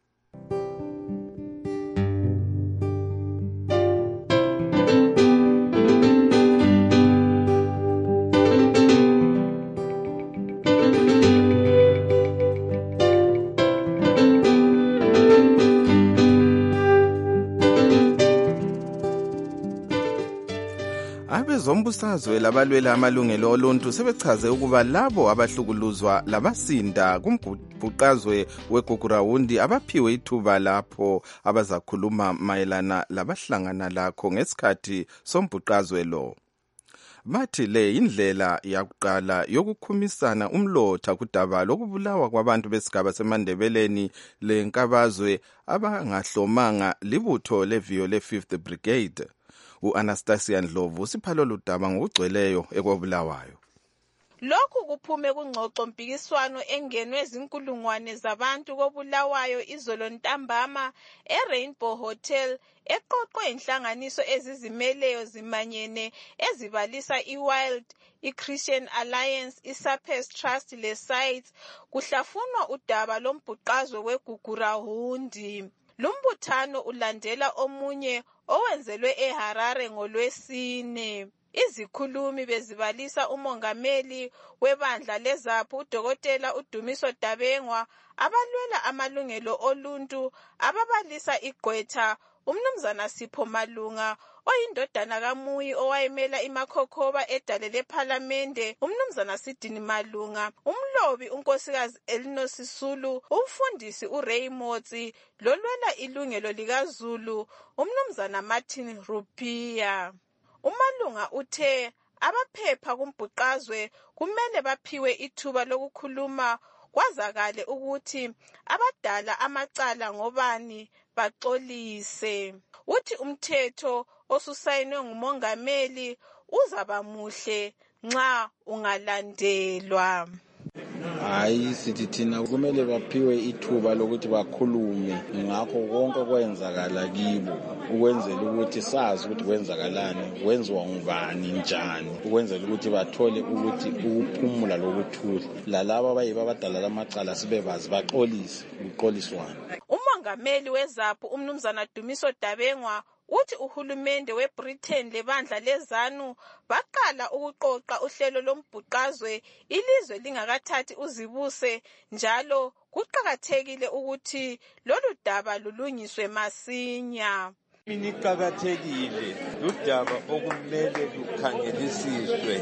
[SPEAKER 18] Abezombusazwe labalwela amalungelo oluntu sebechaze ukuba labo abahlukuluzwa labasinda kumbhuqazwe weGugurawundi abaphiwe ithuba lapho abazakhuluma mayelana labahlangana lakho ngesikhathi sombhuqazwe lo. Bathi le indlela yakuqala yokukhumisana umlotha kudaba lokubulawa kwabantu besigaba seMandebeleni lenkabazwe abangahlomanga libutho leviyo le-5th Brigade. U-Anastasia Ndlovu usiphalo ludaba ngokugcweleyo ekobulawayo.
[SPEAKER 2] Lokhu kuphume kungxoxo mpikiswano engenwe izinkulungwane zabantu kobulawayo izolo ntambama eRainbow Hotel eqoqwe inhlanganiso ezizimeleyo zimanyene ezibalisa iWild, iChristian Alliance, iSapes Trust leSites kuhlafunwa udaba lombhuqazwe weGugurawundi. Lumbuthano ulandela omunye owenzelwe eHarare ngoLwesine. Izikhulumi bezibalisa umongameli webandla leZAPU uDokotela uDumiso Dabengwa, abalwela amalungelo oluntu ababalisa igqwetha umnumzana Sipho Malunga oyindodana kaMuyi owayemela imakhokhoba edale lePhalamende, umnumzana Sidini Malunga, umlobi unkosikazi Elino Sisulu, umfundisi uRay Motsi, lolwela ilungelo likaZulu umnumzana Martin Rupia. Umalunga uthe abaphepha kumbhuqazwe kumele baphiwe ithuba lokukhuluma kwazakale ukuthi abadala amacala ngobani baxolise. Uthi umthetho osusayinwe ngumongameli uzaba muhle nxa ungalandelwa.
[SPEAKER 22] Hayi sithi thina kumele baphiwe ithuba lokuthi bakhulume ngakho konke okwenzakala kibo, ukwenzela ukuthi sazi ukuthi kwenzakalani, kwenziwa ngubani njani, ukwenzela ukuthi bathole ukuthi ukuphumula lokuthula. Lalabo abayiba abadala lamacala sibebazi baxolise ukuxoliswana.
[SPEAKER 2] Umongameli weZAPU umnumzana Dumiso Dabengwa uthi uhulumende weBritain lebandla leZANU baqala ukuqoqa uhlelo lombhuqazwe ilizwe lingakathathi uzibuse, njalo kuqakathekile ukuthi lolu daba lulungiswe masinya.
[SPEAKER 23] Iqakathekile ludaba okumele lukhangelisiswe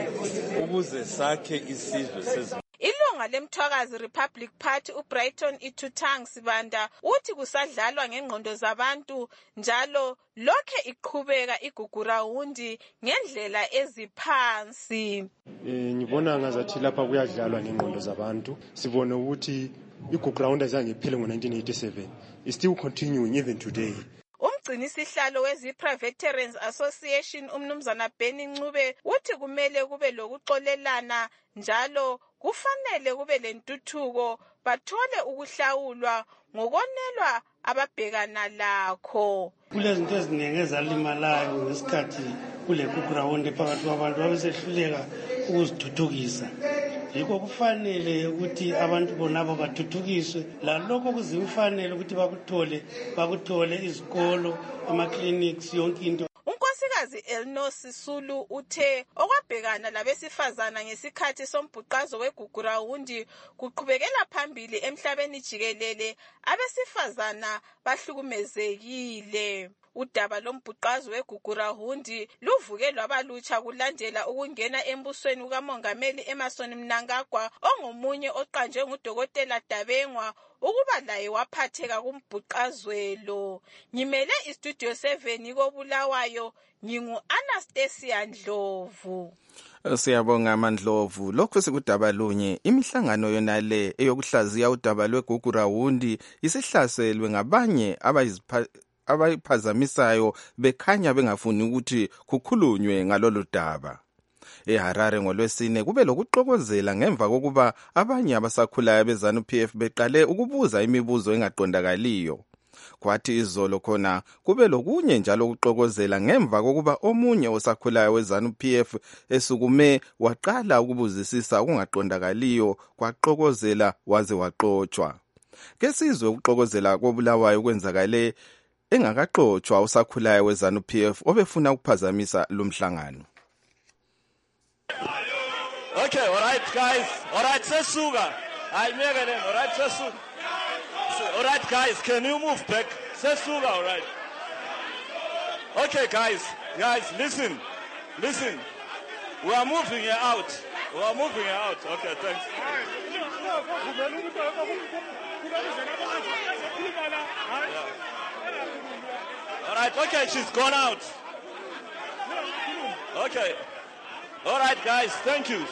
[SPEAKER 23] ukuze sakhe isizwe sezizwe.
[SPEAKER 2] Ilunga lemthwakazi Republic Party uBrighton Itutang Sibanda uthi kusadlalwa ngengqondo zabantu, njalo lokhe iqhubeka iGugurawundi ngendlela eziphansi.
[SPEAKER 24] Ngibona ngazathi lapha kuyadlalwa ngengqondo zabantu. Sibone ukuthi iGugurawundi azange iphele ngo-1987. It's still continuing even today.
[SPEAKER 2] Umgcinisihlalo weZipra Veterans Association umnumzana Benny Ncube uthi kumele kube lokuxolelana, njalo kufanele kube lentuthuko, bathole ukuhlawulwa ngokonelwa ababhekana lakho.
[SPEAKER 25] Kulezinto eziningi ezalimalayo ngesikhathi kule Gugurawundi phakathi kwabantu abesehluleka ukuzithuthukisa. Yikho kufanele ukuthi abantu bonabo bathuthukiswe, lalokho kuzimfanele ukuthi bakuthole izikolo, ama-clinics, yonke into.
[SPEAKER 2] Unkosikazi Elino Sisulu uthe okwabhekana labesifazana ngesikhathi sombhuqazo weGugurawundi kuqhubekela phambili emhlabeni jikelele, abesifazana bahlukumezekile. Udaba lombhuqazo weGugurawundi luvuke lwabalutsha kulandela ukungena embusweni kukamongameli Emmerson Mnangagwa ongomunye oqanjwe nguDokotela Dabengwa ukuba laye waphatheka kumbhuqazwelo. Ngimele iStudio 7 kobulawayo, ngingu-Anastasia Ndlovu.
[SPEAKER 18] Siyabonga Mandlovu. Lokho sekudaba lunye, imihlangano yonale eyokuhlaziya udaba lweGugurawundi isihlaselwe ngabanye abayiphazamisayo bekhanya bengafuni ukuthi kukhulunywe ngalolu daba. EHarare ngoLwesine kube lokuxokozela ngemva kokuba abanye abasakhulayo beZANU-PF beqale ukubuza imibuzo engaqondakaliyo. Kwathi izolo khona kube lokunye njalo ukuxokozela ngemva kokuba omunye osakhulayo weZANU-PF esukume waqala ukubuzisisa okungaqondakaliyo kwaxokozela waze waxotshwa. Kesizwe ukuxokozela koBulawayo kwenzakale engakaxotshwa usakhulayo weZANU-PF obefuna ukuphazamisa lumhlangano.
[SPEAKER 5] Okay, all right, guys. All right, Sesuga. I make it in. All right, Sesuga. All right, guys, can you move back? Sesuga, all right. Okay, guys, listen. We are moving you out. Okay, thanks. All right, okay, she's gone out. Okay. All right, guys, thank you.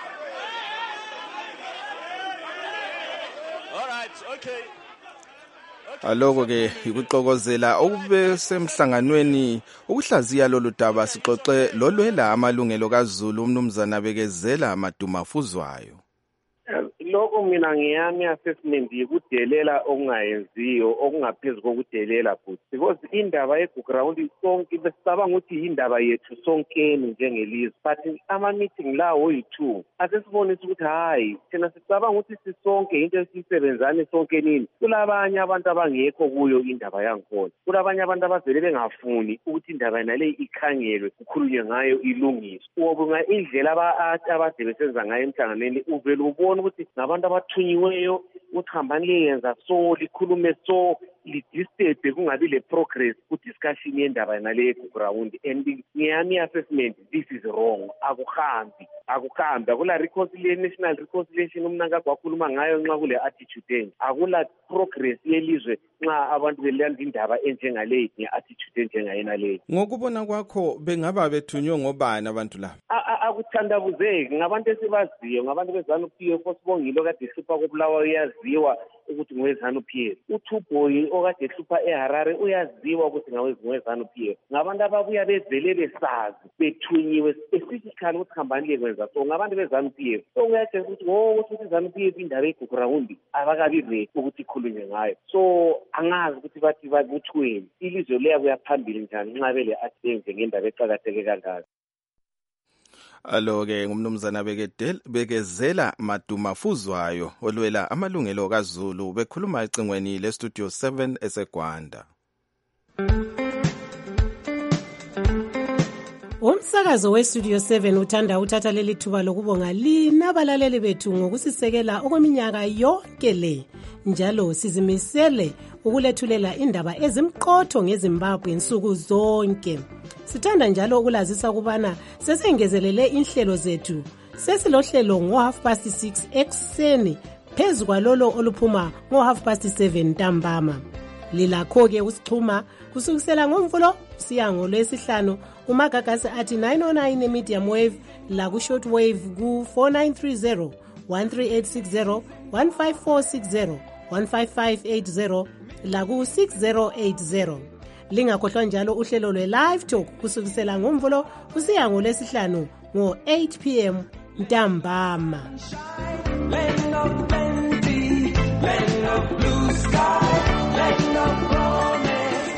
[SPEAKER 5] All right, okay.
[SPEAKER 18] Aloko ke ukuxokozela okube semhlanganweni ukuhlaziya lolu daba sixoxe lolwela amalungelo kaZulu umnumzana Bekezela Madumafuzwayo.
[SPEAKER 21] Lokho mina ngiyami assessment yikudelela okungayenziyo okungaphezulu kokudelela futhi because indaba yeground sonke besicabanga ukuthi indaba yethu sonkeni njengelizwe but ama meeting lawo yi2 asesibonisa ukuthi hayi thina sicabanga ukuthi sisonke into esisebenzane sonke nini kulabanye abantu abangekho kuyo indaba yankona kulabanye abantu abazele bengafuni ukuthi indaba nale ikhangelwe kukhulunywe ngayo ilungiswe ubunga indlela abade besenza ngayo emhlanganweni uvela ubona ukuthi nabantu abathunyiweyo uthambani liyenza so likhulume so lidisturbe kungabi le progress ku-discussion yendaba nale ground and ngiyami assessment this is wrong akuhambi akula national reconciliation umNangagwa wakhuluma ngayo nxa kule attitude enje akula progress yelizwe nxa abantu belanda indaba enjengale nge-attitude enjengayena leyo.
[SPEAKER 18] Ngokubona kwakho bengaba bethunywe ngobani abantu laba?
[SPEAKER 21] Akuthandabuzeki ngabantu esibaziyo ngabantu beZANU-PF osibongile okade ehlupha koBulawayo uyaziwa ukuthi ngoweZANU-PF uThuboyi okade ehlupha eHarare uyaziwa ukuthi ngoweZANU-PF ngabantu ababuya bezele besazi bethunyiwe specifically ukuthi hambani lekwenza so ngabantu beZANU-PF so kuyatshela ukuthi iZANU-PF indaba yeground abakabi ready ukuthi ikhulunywe ngayo so angazi ukuthi bathi bakuthweni ilizwe liyabuya phambili njani nxa bele athenze ngendaba eqakatheke kangaka.
[SPEAKER 18] Alo-ke ngumnumzana Bekezela Madumafuzwayo olwela amalungelo kaZulu bekhuluma ecingweni leStudio 7 eseGwanda.
[SPEAKER 6] Umsakazo weStudio 7 uthanda uthatha leli thuba lokubonga lina abalaleli bethu ngokusisekela okweminyaka yonke le njalo sizimisele ukulethulela indaba ezimqotho ngeZimbabwe insuku zonke. Sithanda njalo ukulazisa ukubana sesengezelele inhlelo zethu sesilohlelo ngo6:30 ekseni phezu kwalolo oluphuma ngo7:30 ntambama. Lilakho-ke usixhuma kusukisela ngomvulo siya ngolwesihlanu kumagagasi athi 909 medium wave la ku-short wave ku-4930 13860 15460 15580 la ku-6080. Lingakhohlwa njalo uhlelo lwe-live talk kusukisela ngomvulo kusiya ngolwesihlanu ngo-8 p.m. ntambama. Land of plenty, land of blue sky, land of promise.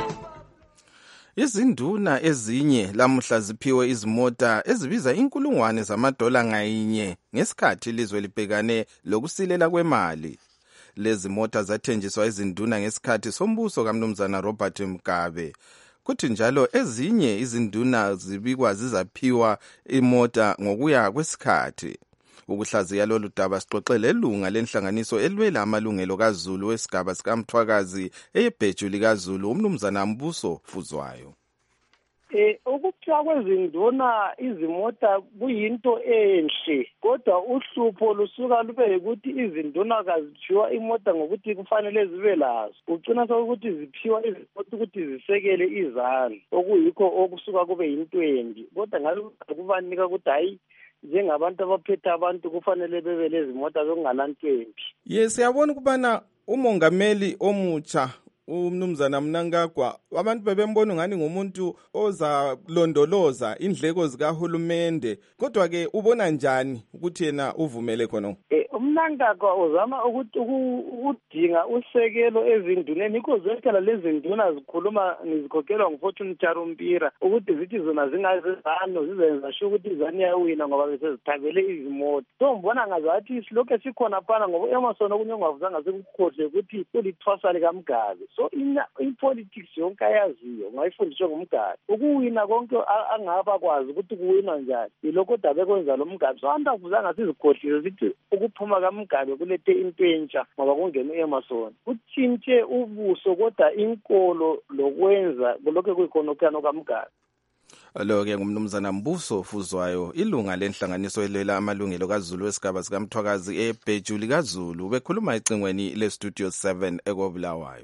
[SPEAKER 18] Izinduna ezinye lamuhla ziphiwe izimota ezibiza $1,000 ngayinye ngesikhathi ilizwe libhekane lokusilela kwemali. Lezi mota zathenjiswa izinduna ngesikhathi sombuso kaMnumzana Robert Mugabe. Kuthi njalo ezinye izinduna zibikwa zizaphiwa imota ngokuya kwesikhathi. Ukuhlaziya lolu daba sixoxele ilunga lenhlanganiso elwela amalungelo kaZulu wesigaba sikaMthwakazi eyebheju likaZulu uMnumzana Mbuso Fuzwayo.
[SPEAKER 7] Ukuphiwa kwezinduna izimota kuyinto enhle kodwa uhlupho lusuka lube ukuthi izinduna kaziphiwa imota ngokuthi kufanele zibe lazo ugcina sokuthi ziphiwa izimota ukuthi zisekele izana okuyikho okusuka kube yintwendi kodwa ngabe kubanika ukuthi hayi njengabantu abaphethe abantu kufanele bebe lezi mota zokungalantwembi.
[SPEAKER 18] Yes, siyabona ukubana umongameli omutsha umnumzana Mnangagwa, abantu bebembona ngani ngumuntu ozalondoloza indleko zikahulumende, kodwa ke ubona njani ukuthi yena uvumele khona?
[SPEAKER 7] Umnangagwa uzama ukudinga usekelo ezinduneni, ikho zonke lezi nduna zikhuluma nizikhokelwa nguFortune Charumpira ukuthi zithi zona zingazizano zizenza sho ukuthi izani yawina ngoba besezithabele izimoto. So mbona ngazathi isilokho sikhona phana ngoba Emerson okunye ongavuzanga sekukhohle ukuthi kulithwasa likaMgabe. So in-politics yonke ayaziyo ngayifundiswe nguMgabe ukuwina konke angaba kwazi ukuthi kuwinwa njani, yilokho dabe kwenza lo Mgabe. So andavuzanga sizikhohlise sithi ukuphuma kaMgabe kulethe into entsha ngoba kungena Emerson utshintshe ubuso kodwa inkolo lokwenza lokho kuyikhonokano kaMgabe.
[SPEAKER 18] Lo-ke ngumnumzana Mbuso Fuzwayo, ilunga lenhlanganiso elwela amalungelo kaZulu wesigaba sikaMthwakazi eBhejuli kaZulu, bekhuluma ecingweni leStudio 7 eKobulawayo.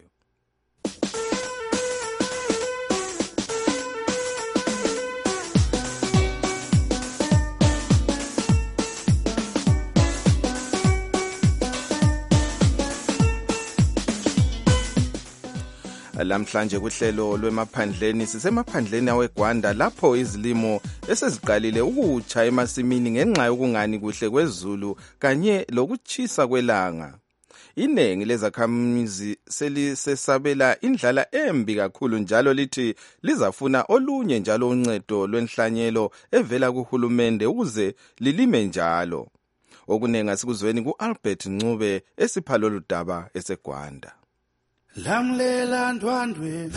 [SPEAKER 18] Lamhlanje kuhlelo lwemaphandleni sisemaphandleni aweGwanda lapho izilimo eseziqalile ukutsha emasimini ngenxa yokungani kuhle kwezulu kanye lokuchisa kwelanga. Inengi lezakhamizi selisesabela indlala embi kakhulu njalo lithi lizafuna olunye njalo uncedo lwenhlanyelo evela kuhulumende ukuze lilime njalo. Okunengi asikuzweni kuAlbert Ncube esiphalo ludaba eseGwanda.
[SPEAKER 3] Lamlela ndwandwe,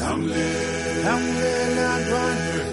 [SPEAKER 3] lamlela ndwandwe,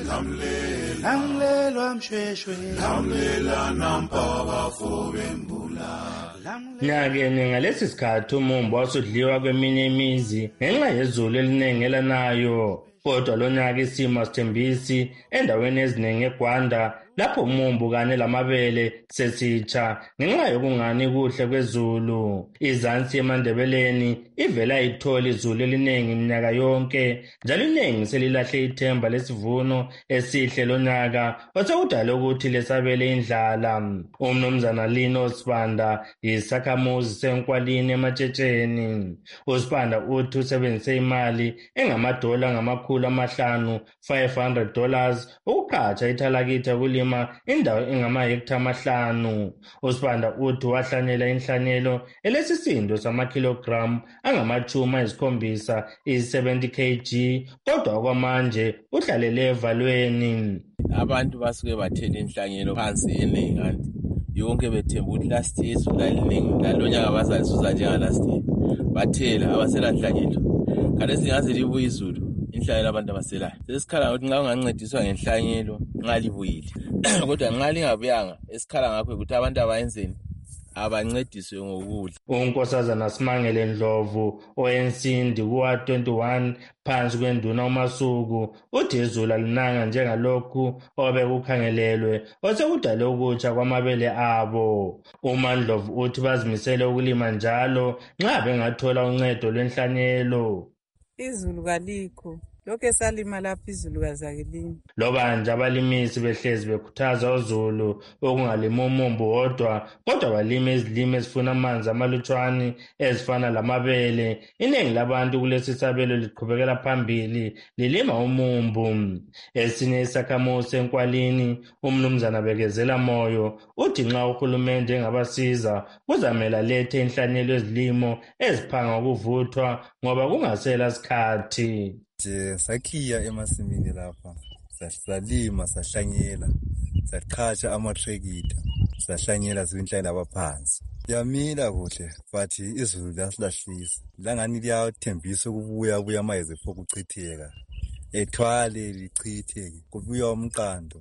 [SPEAKER 3] lamlela mshweshwe, lamlela nampaba fobembula.
[SPEAKER 8] Nyakene ngalesi sikhathi umumbu wasudliwa kweminye imizi ngenxa yezulu elinengi elanayo. Kodwa lo nyaka isimo sithembisi endaweni eziningi eGwanda lapho umumbu kanye lamabele sesitsha ngenxa yokungani kuhle kwezulu. Izansi eMandebeleni ivela ithola izulu eliningi iminyaka yonke, njalo iningi selilahle ithemba lesivuno esihle lo nyaka osekudala ukuthi lesabele indlala. Umnumzana Lino Sibanda yisakhamuzi senkwalini eMatshetsheni. uSibanda uthi usebenzise imali engamadola $500 $500 ukuqhatsha ithalakitha kulima indawo engamahektha 5. uSibanda uthi wahlanyela inhlanyelo elesisindo samakhilogramu angama-70 70 kg, kodwa kwamanje uhlalele evalweni.
[SPEAKER 9] Abantu basuke bathela inhlanyelo phansi eningi kanti yonke bethemba ukuthi last year izulu liningi lalonyaka bazalisusa njenga last year bathela abasela inhlanyelo kanti singaze libuye izulu inhlanyelo abantu abaselayo sesikhala ukuthi nxa ungancediswa ngenhlanyelo nxa libuyile kodwa nxa lingabuyanga esikhala ngakho ukuthi abantu abayenzeni abancediswe ngokudla.
[SPEAKER 8] uNkosazana Simangele Ndlovu oyensimbi kuwa 21 phansi kwenduna uMasuku uthi izulu alinanga njengalokhu obekukhangelelwe osekudala ukutsha kwamabele abo. uMandlovu uthi bazimisele ukulima njalo nxa bengathola uncedo lwenhlanyelo.
[SPEAKER 10] Izulu kalikho lokho esalima lapha izulu kazakilini.
[SPEAKER 8] Loba nje abalimisi behlezi bekhuthaza uzulu okungalima umumbu wodwa kodwa balima izilimo ezifuna amanzi amalutshwane ezifana lamabele. Iningi labantu kulesi sabelo liqhubekela phambili lilima umumbu. Esinye isakhamuzi enkwalini umnumzana Bekezela Moyo uthi nxa uhulumende engabasiza kuzamela lethe inhlanyelo ezilimo eziphanga ukuvuthwa ngoba kungasela sikhathi.
[SPEAKER 11] Sakhiya emasimini lapha salima sahlanyela saqhatsha amatrekita sahlanyela zinhlanyela abaphansi yamila kuhle but izulu lasilahlisa langani liyathembisa ukubuya amayezi fokuchitheka ethwale lichitheke kubuya umqando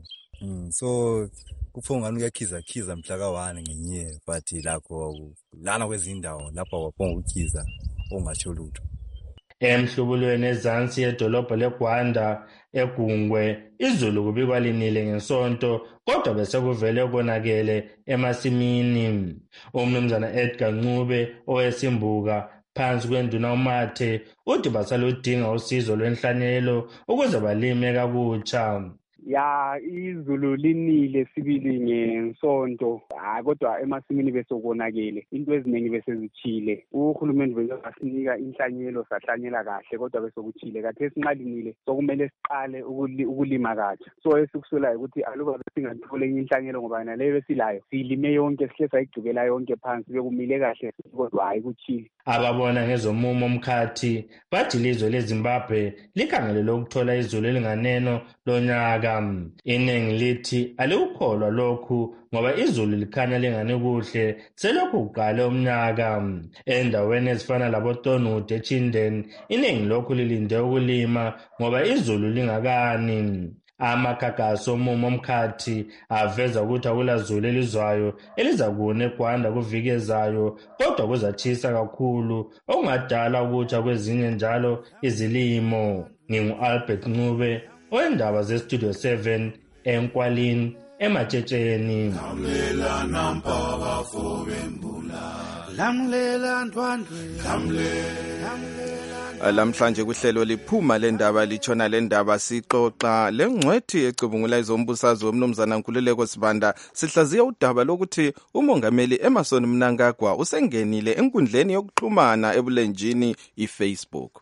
[SPEAKER 11] so kuphongani kuyakhiza mhla ka1 ngenyanga but lakho lana kwezindawo lapha waphonga ukhiza ongatsho lutho.
[SPEAKER 8] Emhlubulweni ezansi yedolobha leGwanda eGungwe izulu kubikwa linile ngesonto kodwa bese kuvele konakele emasimini. umnumzana Edgar Ncube owesimbuka phansi kwenduna uMathe uthi basaludinga usizo lwenhlanyelo ukuze balime kabutsha.
[SPEAKER 1] Ya izulu linile sibili ngesonto kodwa emasimini bese konakele into eziningi bese zichile uhulumende bezasinika inhlanyelo sahlanyela kahle kodwa bese kuchile kathe sinqalinile sokumele siqale ukulima kahle so esikusolayo ukuthi aluba besingathole inhlanyelo ngoba naleyo esilayo silime yonke sihle sayigcubela yonke phansi bekumile kahle kodwa hayi kuchile.
[SPEAKER 8] Ababona ngezomumo omkhathi bathi ilizwe leZimbabwe likhangelele ukuthola izulu elinganeno lonyaka. Iningi lithi alikukholwa lokhu ngoba izulu likhanya lingani kuhle selokhu kuqale umnyaka. Endaweni ezifana laboTonude eChinden iningi lokhu lilinde ukulima ngoba izulu lingakani. Amakagasi omumo omkhathi aveza ukuthi akulazulu elizwayo elizakuna eGwanda kuviki ezayo kodwa kuzatshisa kakhulu okungadala ukutsha kwezinye njalo izilimo. Ngingu-Albert Ncube oyindaba zeStudio 7 eNkwalini eMatshetsheni.
[SPEAKER 18] Lamhlanje kuhlelo liphuma lendaba litshona lendaba sixoxa lengcwethi ecubungula izombusazwe uMnumzana Nkululeko Sibanda sihlaziya udaba lokuthi umongameli Emmerson Mnangagwa usengenile enkundleni yokuxhumana ebulenjini iFacebook.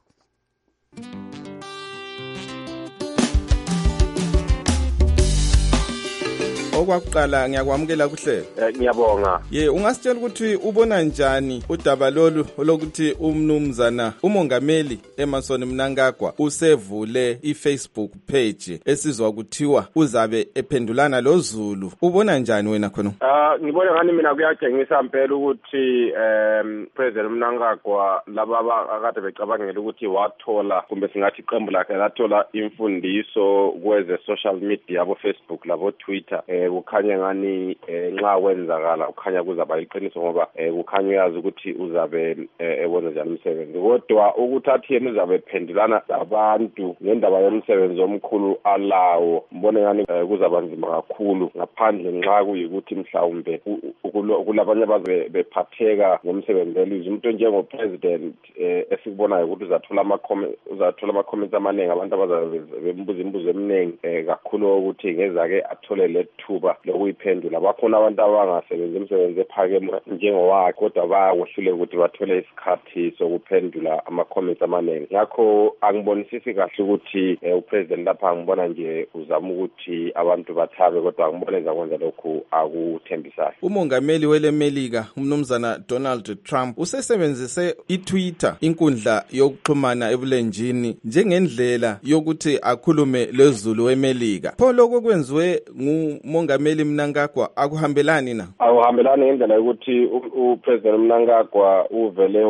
[SPEAKER 18] Okwakuqala ngiyakwamukela kuhle.
[SPEAKER 20] Ngiyabonga.
[SPEAKER 18] Ungasitshela ukuthi ubona njani udaba lolu lokuthi umnumzana umongameli Emmerson Mnangagwa usevule iFacebook page esizwa kuthiwa uzabe ephendulana loZulu. Ubona njani wena khona?
[SPEAKER 20] Ngibona ngani mina kuyatshengisa impela ukuthi President Mnangagwa laba akade becabangela ukuthi wathola kumbe singathi iqembu lakhe lathola imfundiso kweze social media yabo Facebook labo Twitter. Kukhanya ngani nxa kwenzakala ukhanya kuzaba iqiniso ngoba kukhanya uyazi ukuthi uzabe ebona njani umsebenzi kodwa ukuthi athi yena uzabe ephendulana labantu ngendaba yomsebenzi omkhulu alawo mbone ngani kuzaba nzima kakhulu ngaphandle nxa kuyikuthi mhlawumbe kulabanye abaze bephatheka ngomsebenzi welizwe umuntu njengopresident esikubonayo ukuthi uzathola ama-comments amaningi abantu abazabe bembuza imibuzo eminingi kakhulu ukuthi ngezake athole lethuba lokuyiphendula. Bakhona abantu abangasebenzi umsebenzi ephakeme njengowakhe kodwa bayawohluleka ukuthi bathole isikhathi sokuphendula ama-comments amaningi. Ngakho angibonisisi kahle ukuthi upresident lapha angibona nje uzama ukuthi abantu bathabe kodwa angibona ezakwenza lokhu akuthembisayo.
[SPEAKER 18] Umongameli welemelika umnumzana Donald Trump usesebenzise iTwitter inkundla yokuxhumana ebulenjini njengendlela yokuthi akhulume leZulu eMelika. Pho lokho kwenziwe ngumongameli Mnangagwa akuhambelani na?
[SPEAKER 20] Akuhambelani ngendlela yokuthi upresident Mnangagwa uvele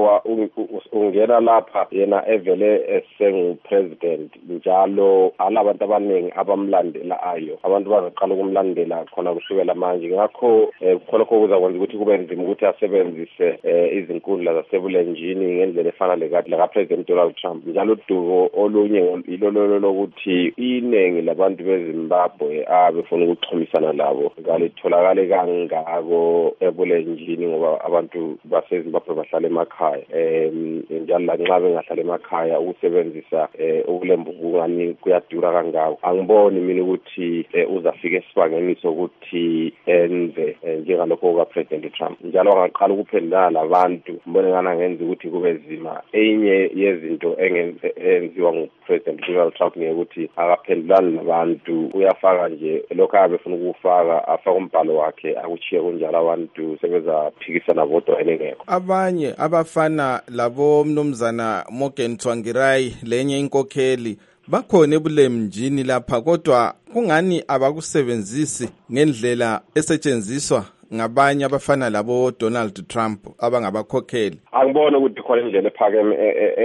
[SPEAKER 20] ungena lapha yena evele esengupresident njalo alabantu abaningi abamlandela ayo abantu bazaqala ukumlandela khona kusukela manje. Ngakho khonokho kuzakwenza ukuthi kube nzima ukuthi asebenzise izinkundla zasebulenjini ngendlela efana leka President Donald Trump. Njalo udumo olunye ilolo lokuthi iningi labantu beZimbabwe abefuna ukuxhumisana labo ngalitholakale kangako ebulenjini ngoba abantu baseZimbabwe bahlala emakhaya njalo lanxa bengahlala emakhaya ukusebenzisa ukulembu kungani kuyadura kangako. Angiboni mina ukuthi uzafika esibangeni sokuthi enze njengalokho kaPresident Trump njalo angaqala ukuphendulana labantu mbone ngana angenza ukuthi kube zima. Enye yezinto enziwa nguPresident Donald Trump ngekuthi akaphendulana nabantu uyafaka nje lokho abefuna ukufaka afaka umbhalo wakhe akuchiye kunjalo abantu sebezaphikisana bodwa engekho.
[SPEAKER 18] Abanye abafana labo mnumzana Morgan Tsvangirai lenye inkokheli bakhona ebulemjini lapha kodwa kungani abakusebenzisi ngendlela esetshenziswa ngabanye abafana labo Donald Trump abangabakhokheli.
[SPEAKER 20] Angibona ukuthi khona indlela ephakeme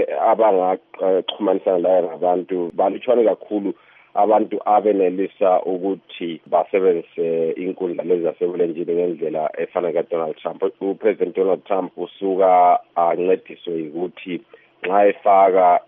[SPEAKER 20] abangaxhumanisana layo ngabantu balutshwane kakhulu abantu abenelisa ukuthi basebenzise inkundla lezi zasebulenjini ngendlela efana kaDonald Trump. uPresident Donald Trump usuka ancediswe ukuthi nxa efaka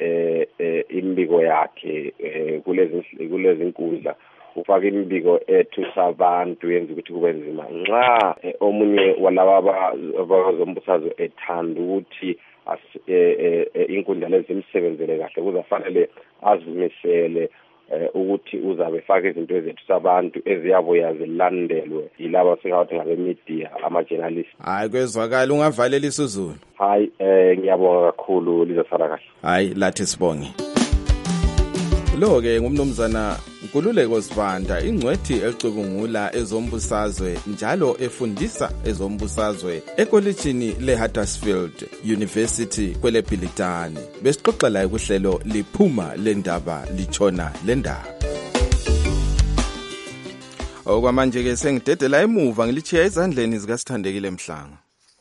[SPEAKER 20] imbiko yakhe kulezi nkundla ufaka imbiko ethusa abantu yenza ukuthi kube nzima. Nxa omunye walaba abazombusazwe ethanda ukuthi inkundla lezi imsebenzele kahle kuzafanele azimisele
[SPEAKER 12] ukuthi uzabe faka izinto ezethu sabantu eziyabuya zilandelwe yilabo singathi ngabe-media ama-journalist.
[SPEAKER 18] Hayi kwezwakala, ungavalela isiZulu.
[SPEAKER 12] Hayi ngiyabonga kakhulu lizosala kahle.
[SPEAKER 18] Hayi lathi sibonge. Lo-ke ngumnumzana Nkululeko Sibanda, ingcwethi ecubungula ezombusazwe njalo efundisa ezombusazwe ekolejini leHuddersfield University kwele Bhilitani. Besixoxa la kuhlelo liphuma lendaba lichona lendaba. Okwamanje ke sengidedela emuva ngilichiya ezandleni zikaSithandekile Mhlanga.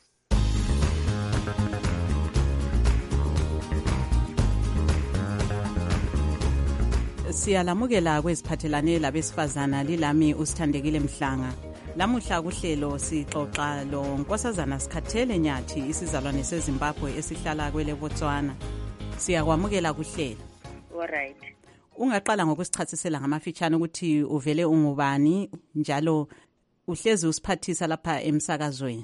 [SPEAKER 19] Siyalamukela kweziphathelane labesifazana lilami uSithandekile Mhlanga. Lamuhla kuhlelo sixoxa lo Nkosazana Sikhathele Nyathi, isizalwane seZimbabwe esihlala kwele Botswana. Siyakwamukela kuhlelo.
[SPEAKER 13] Alright.
[SPEAKER 19] Ungaqala ngokusichasisela ngamafitshane ukuthi uvele ungubani njalo uhlezi usiphathisa lapha emsakazweni.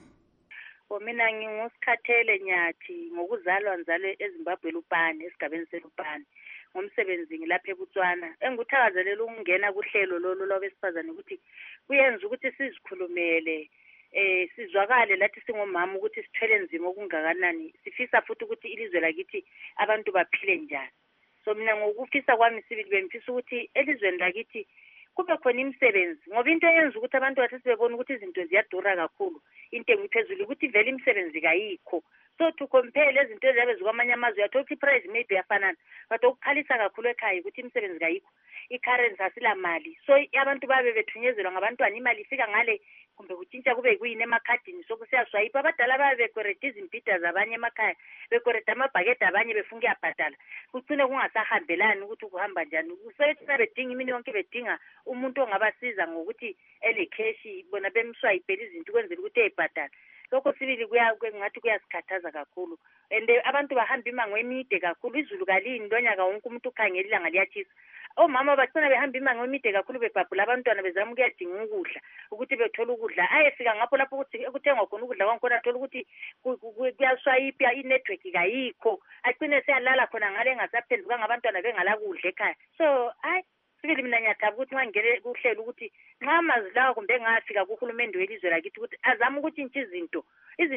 [SPEAKER 13] Mina nginguSikhathele Nyathi, ngokuzalwa ngizalwe eZimbabwe Lupane, esigabeni seLupane. Ngomsebenzi ngilapha eBotswana. Engikuthakazelela ukungena kuhlelo lolu lwabesifazane ukuthi kuyenza ukuthi sizikhulumele, sizwakale lathi singomama ukuthi sithwele nzima okungakanani. Sifisa futhi ukuthi ilizwe lakithi abantu baphile njani. So mina ngokufisa kwami sibili bengifisa ukuthi elizweni lakithi kube khona imisebenzi, ngoba into eyenza ukuthi abantu bathi sibebona ukuthi izinto ziyadura kakhulu, intengo iphezulu, ukuthi vele imisebenzi kayikho. So to compare lezi zinto ezabe zikwamanye amazwe uyathola ukuthi price maybe yafanana, but okukhalisa kakhulu ekhaya ukuthi imisebenzi kayikho, i-currency asila mali. So abantu babe bethunyezelwa ngabantwana, imali ifika ngale kumbe kutshintsha kube kuyini emakhadini sokusiyaswayipa. Abadala babe bekwereta izimpida zabanye emakhaya, bekwereta amabhakede abanye befunga uyabhadala, kugcine kungasahambelani ukuthi kuhamba njani. Kusebethi bedinga imini yonke bedinga umuntu ongabasiza ngokuthi elekheshi bona bemswayipela izinto ukwenzela ukuthi eyibhadala. Lokho sibili ngathi kuyasikhathaza kakhulu, and abantu bahamba imango emide kakhulu. Izulu kalini lonyaka wonke umuntu ukhangela ilanga liyatshisa. Omama bagcina behamba imango emide kakhulu bebhabhula abantwana bezama ukuyadinga ukudla ukuthi bethole ukudla. Ayefika ngapho lapho ukuthi kuthengwa khona ukudla kwakhona athola ukuthi kuyaswayipha, inetwork kayikho, agcine seyalala khona ngale engasaphendukanga abantwana bengalakudla ekhaya. So sibili mina ngiyathaba ukuthi ngangene kuhlelo ukuthi nxa amazwi lawa kumbe ngafika kuhulumende welizwe lakithi ukuthi azama ukuthi ntshe izinto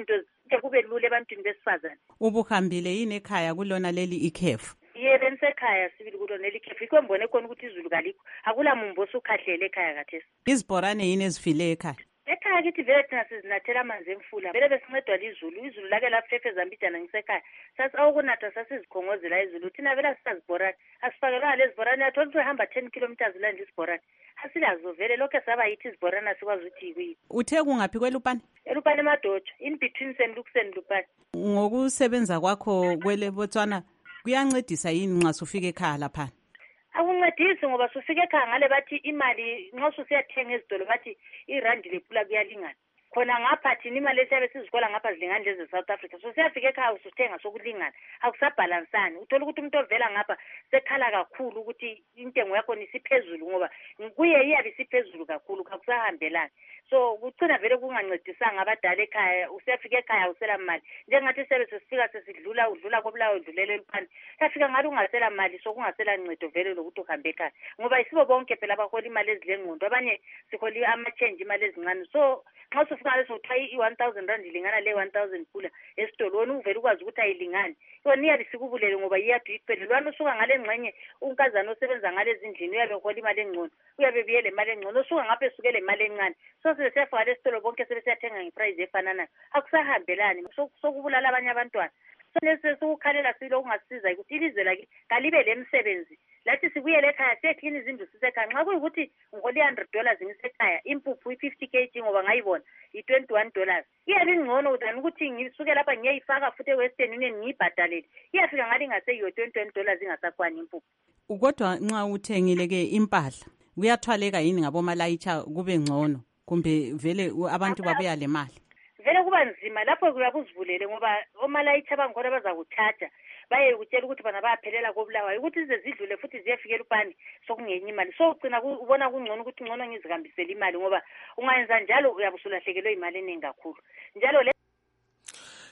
[SPEAKER 13] kube lula ebantwini besifazane.
[SPEAKER 19] Ubuhambile yini ekhaya kulona leli ikhefu?
[SPEAKER 13] Yebo nisekhaya sibili kulona leli ikhefu. Yikho mbone khona ukuthi izulu kalikho, akula mumbosi ukhahlele ekhaya kathesi.
[SPEAKER 19] Izibhorane yini ezifile ekhaya?
[SPEAKER 13] Ekhaya kithi vele thina sizinathela amanzi emfula, vele besincedwa izulu lake lapfefeza mbijana ngisekhaya. Sasi awukunatha sasizikhongozela izulu, thina vele asisazibhorane, asifakelwa lezi bhorane, athola ukuthi uhamba 10 kilometers land isibhorane. Asilazo vele lokho saba yithi izibhorane asikwazi ukuthi yikuyini.
[SPEAKER 19] Uthe kungaphi kweLupane?
[SPEAKER 13] eLupane Madotsha, in between St. Luke's and Lupane.
[SPEAKER 19] Ngokusebenza kwakho kwele Botswana kuyancedisa yini nxa sufika ekhaya lapha?
[SPEAKER 13] Akuncedisi ngoba sufika ekhaya ngale bathi imali nxa susiyathenga ezitolo bathi irandi lephula kuyalingana. Khona ngapha thina imali esiyabe sizikola ngapha zilingana lezi South Africa. So siyafika ekhaya usuthenga sokulingana, akusabhalansani. Uthola ukuthi umuntu ovela ngapha sekhala kakhulu ukuthi intengo yakho isiphezulu ngoba kuye iyabe isiphezulu kakhulu, akusahambelani. So kucina vele kungancedisanga abadala ekhaya. Usiyafika ekhaya usela mali, njengathi sesifika udlula kobulawo udlulele eLupane, yafika ngathi ungasela mali, so kungasela ncedo vele lokuthi uhambe ekhaya ngoba isibo bonke phela abahola imali ezilengqondo, abanye sihola ama-change imali ezincane. So nxa usufika leso kuthiwa i-1,000 rand ilingana le 1,000 kula esitolo, wona uvele ukwazi ukuthi ayilingani. Yona iyabe sikubulele ngoba iyade iphelelwana. Usuka ngale ngxenye unkazana osebenza ngalezi ndlini uyabe uhola imali engcono, uyabe buyele imali engcono. Usuka ngapha esukele imali encane, so sesiyafika lesitolo bonke sebesiyathenga ngeprice efananayo, akusahambelani, sokubulala abanye abantwana. So lesokukhalela silo kungasiza ukuthi ilizwe laki kalibe lemisebenzi, lathi sibuyele ekhaya siyeklina izindlu sisekhaya. Nxa kuyukuthi ngihola $100 ngisekhaya, impuphu i-50 kg ngoba ngayibona i-$21, iyabe ingcono than ukuthi ngisuke lapha ngiyayifaka futhi eWestern Union ngiyibhadalele, iyafika ngale ingaseyiyo $21 ingasakwani impuphu.
[SPEAKER 19] Kodwa nxa uthengile-ke impahla kuyathwaleka yini ngabomalayitsha kube ngcono kumbe vele abantu babuya le mali?
[SPEAKER 13] Vele kuba nzima lapho kuyabe uzivulele ngoba omalayitsha abangikhona bazakuthatha baye ukutshela ukuthi bona bayaphelela kobulawayo ukuthi zize zidlule futhi ziyefika eLupane sokungenye imali. So ugcina ubona kungcono ukuthi ngcono ngizihambisele imali ngoba ungayenza njalo uyabe usulahlekelwe imali eningi kakhulu njalo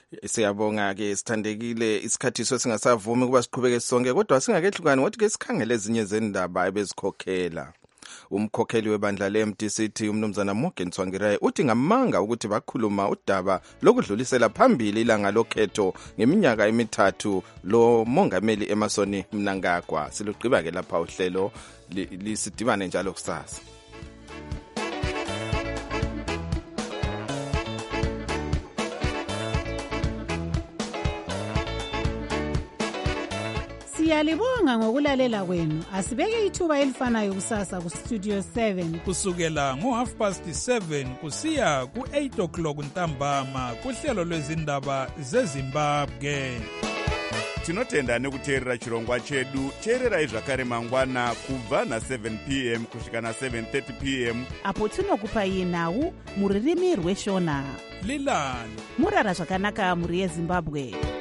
[SPEAKER 18] Siyabonga-ke sithandekile, isikhathi singasavumi ukuba siqhubeke sonke, kodwa singakehlukani ngothi-ke sikhangele ezinye zendaba ebezikhokhela. Umkhokheli webandla le-MDCT umnumzana Morgan Tsvangirai uthi ngamanga ukuthi bakhuluma udaba lokudlulisela phambili ilanga lokhetho ngeminyaka emithathu lo mongameli Emmerson Mnangagwa. Silugqiba-ke lapha uhlelo lisidibane njalo kusasa.
[SPEAKER 6] Siyalibonga ngokulalela kwenu. Asibeke ithuba elifanayo kusasa ku Studio 7
[SPEAKER 4] kusukela ngo7:30 kusiya ku8:00 ntambama kuhlelo lwezindaba zeZimbabwe.
[SPEAKER 14] Tinotenda nekuteerera chirongwa chedu. Teererai zvakare mangwana kubva na7 p.m. kusvika na7:30 p.m.
[SPEAKER 15] apo tinokupai nhau muririmi rweshona.
[SPEAKER 4] Lilani
[SPEAKER 15] murara zvakanaka muri yeZimbabwe.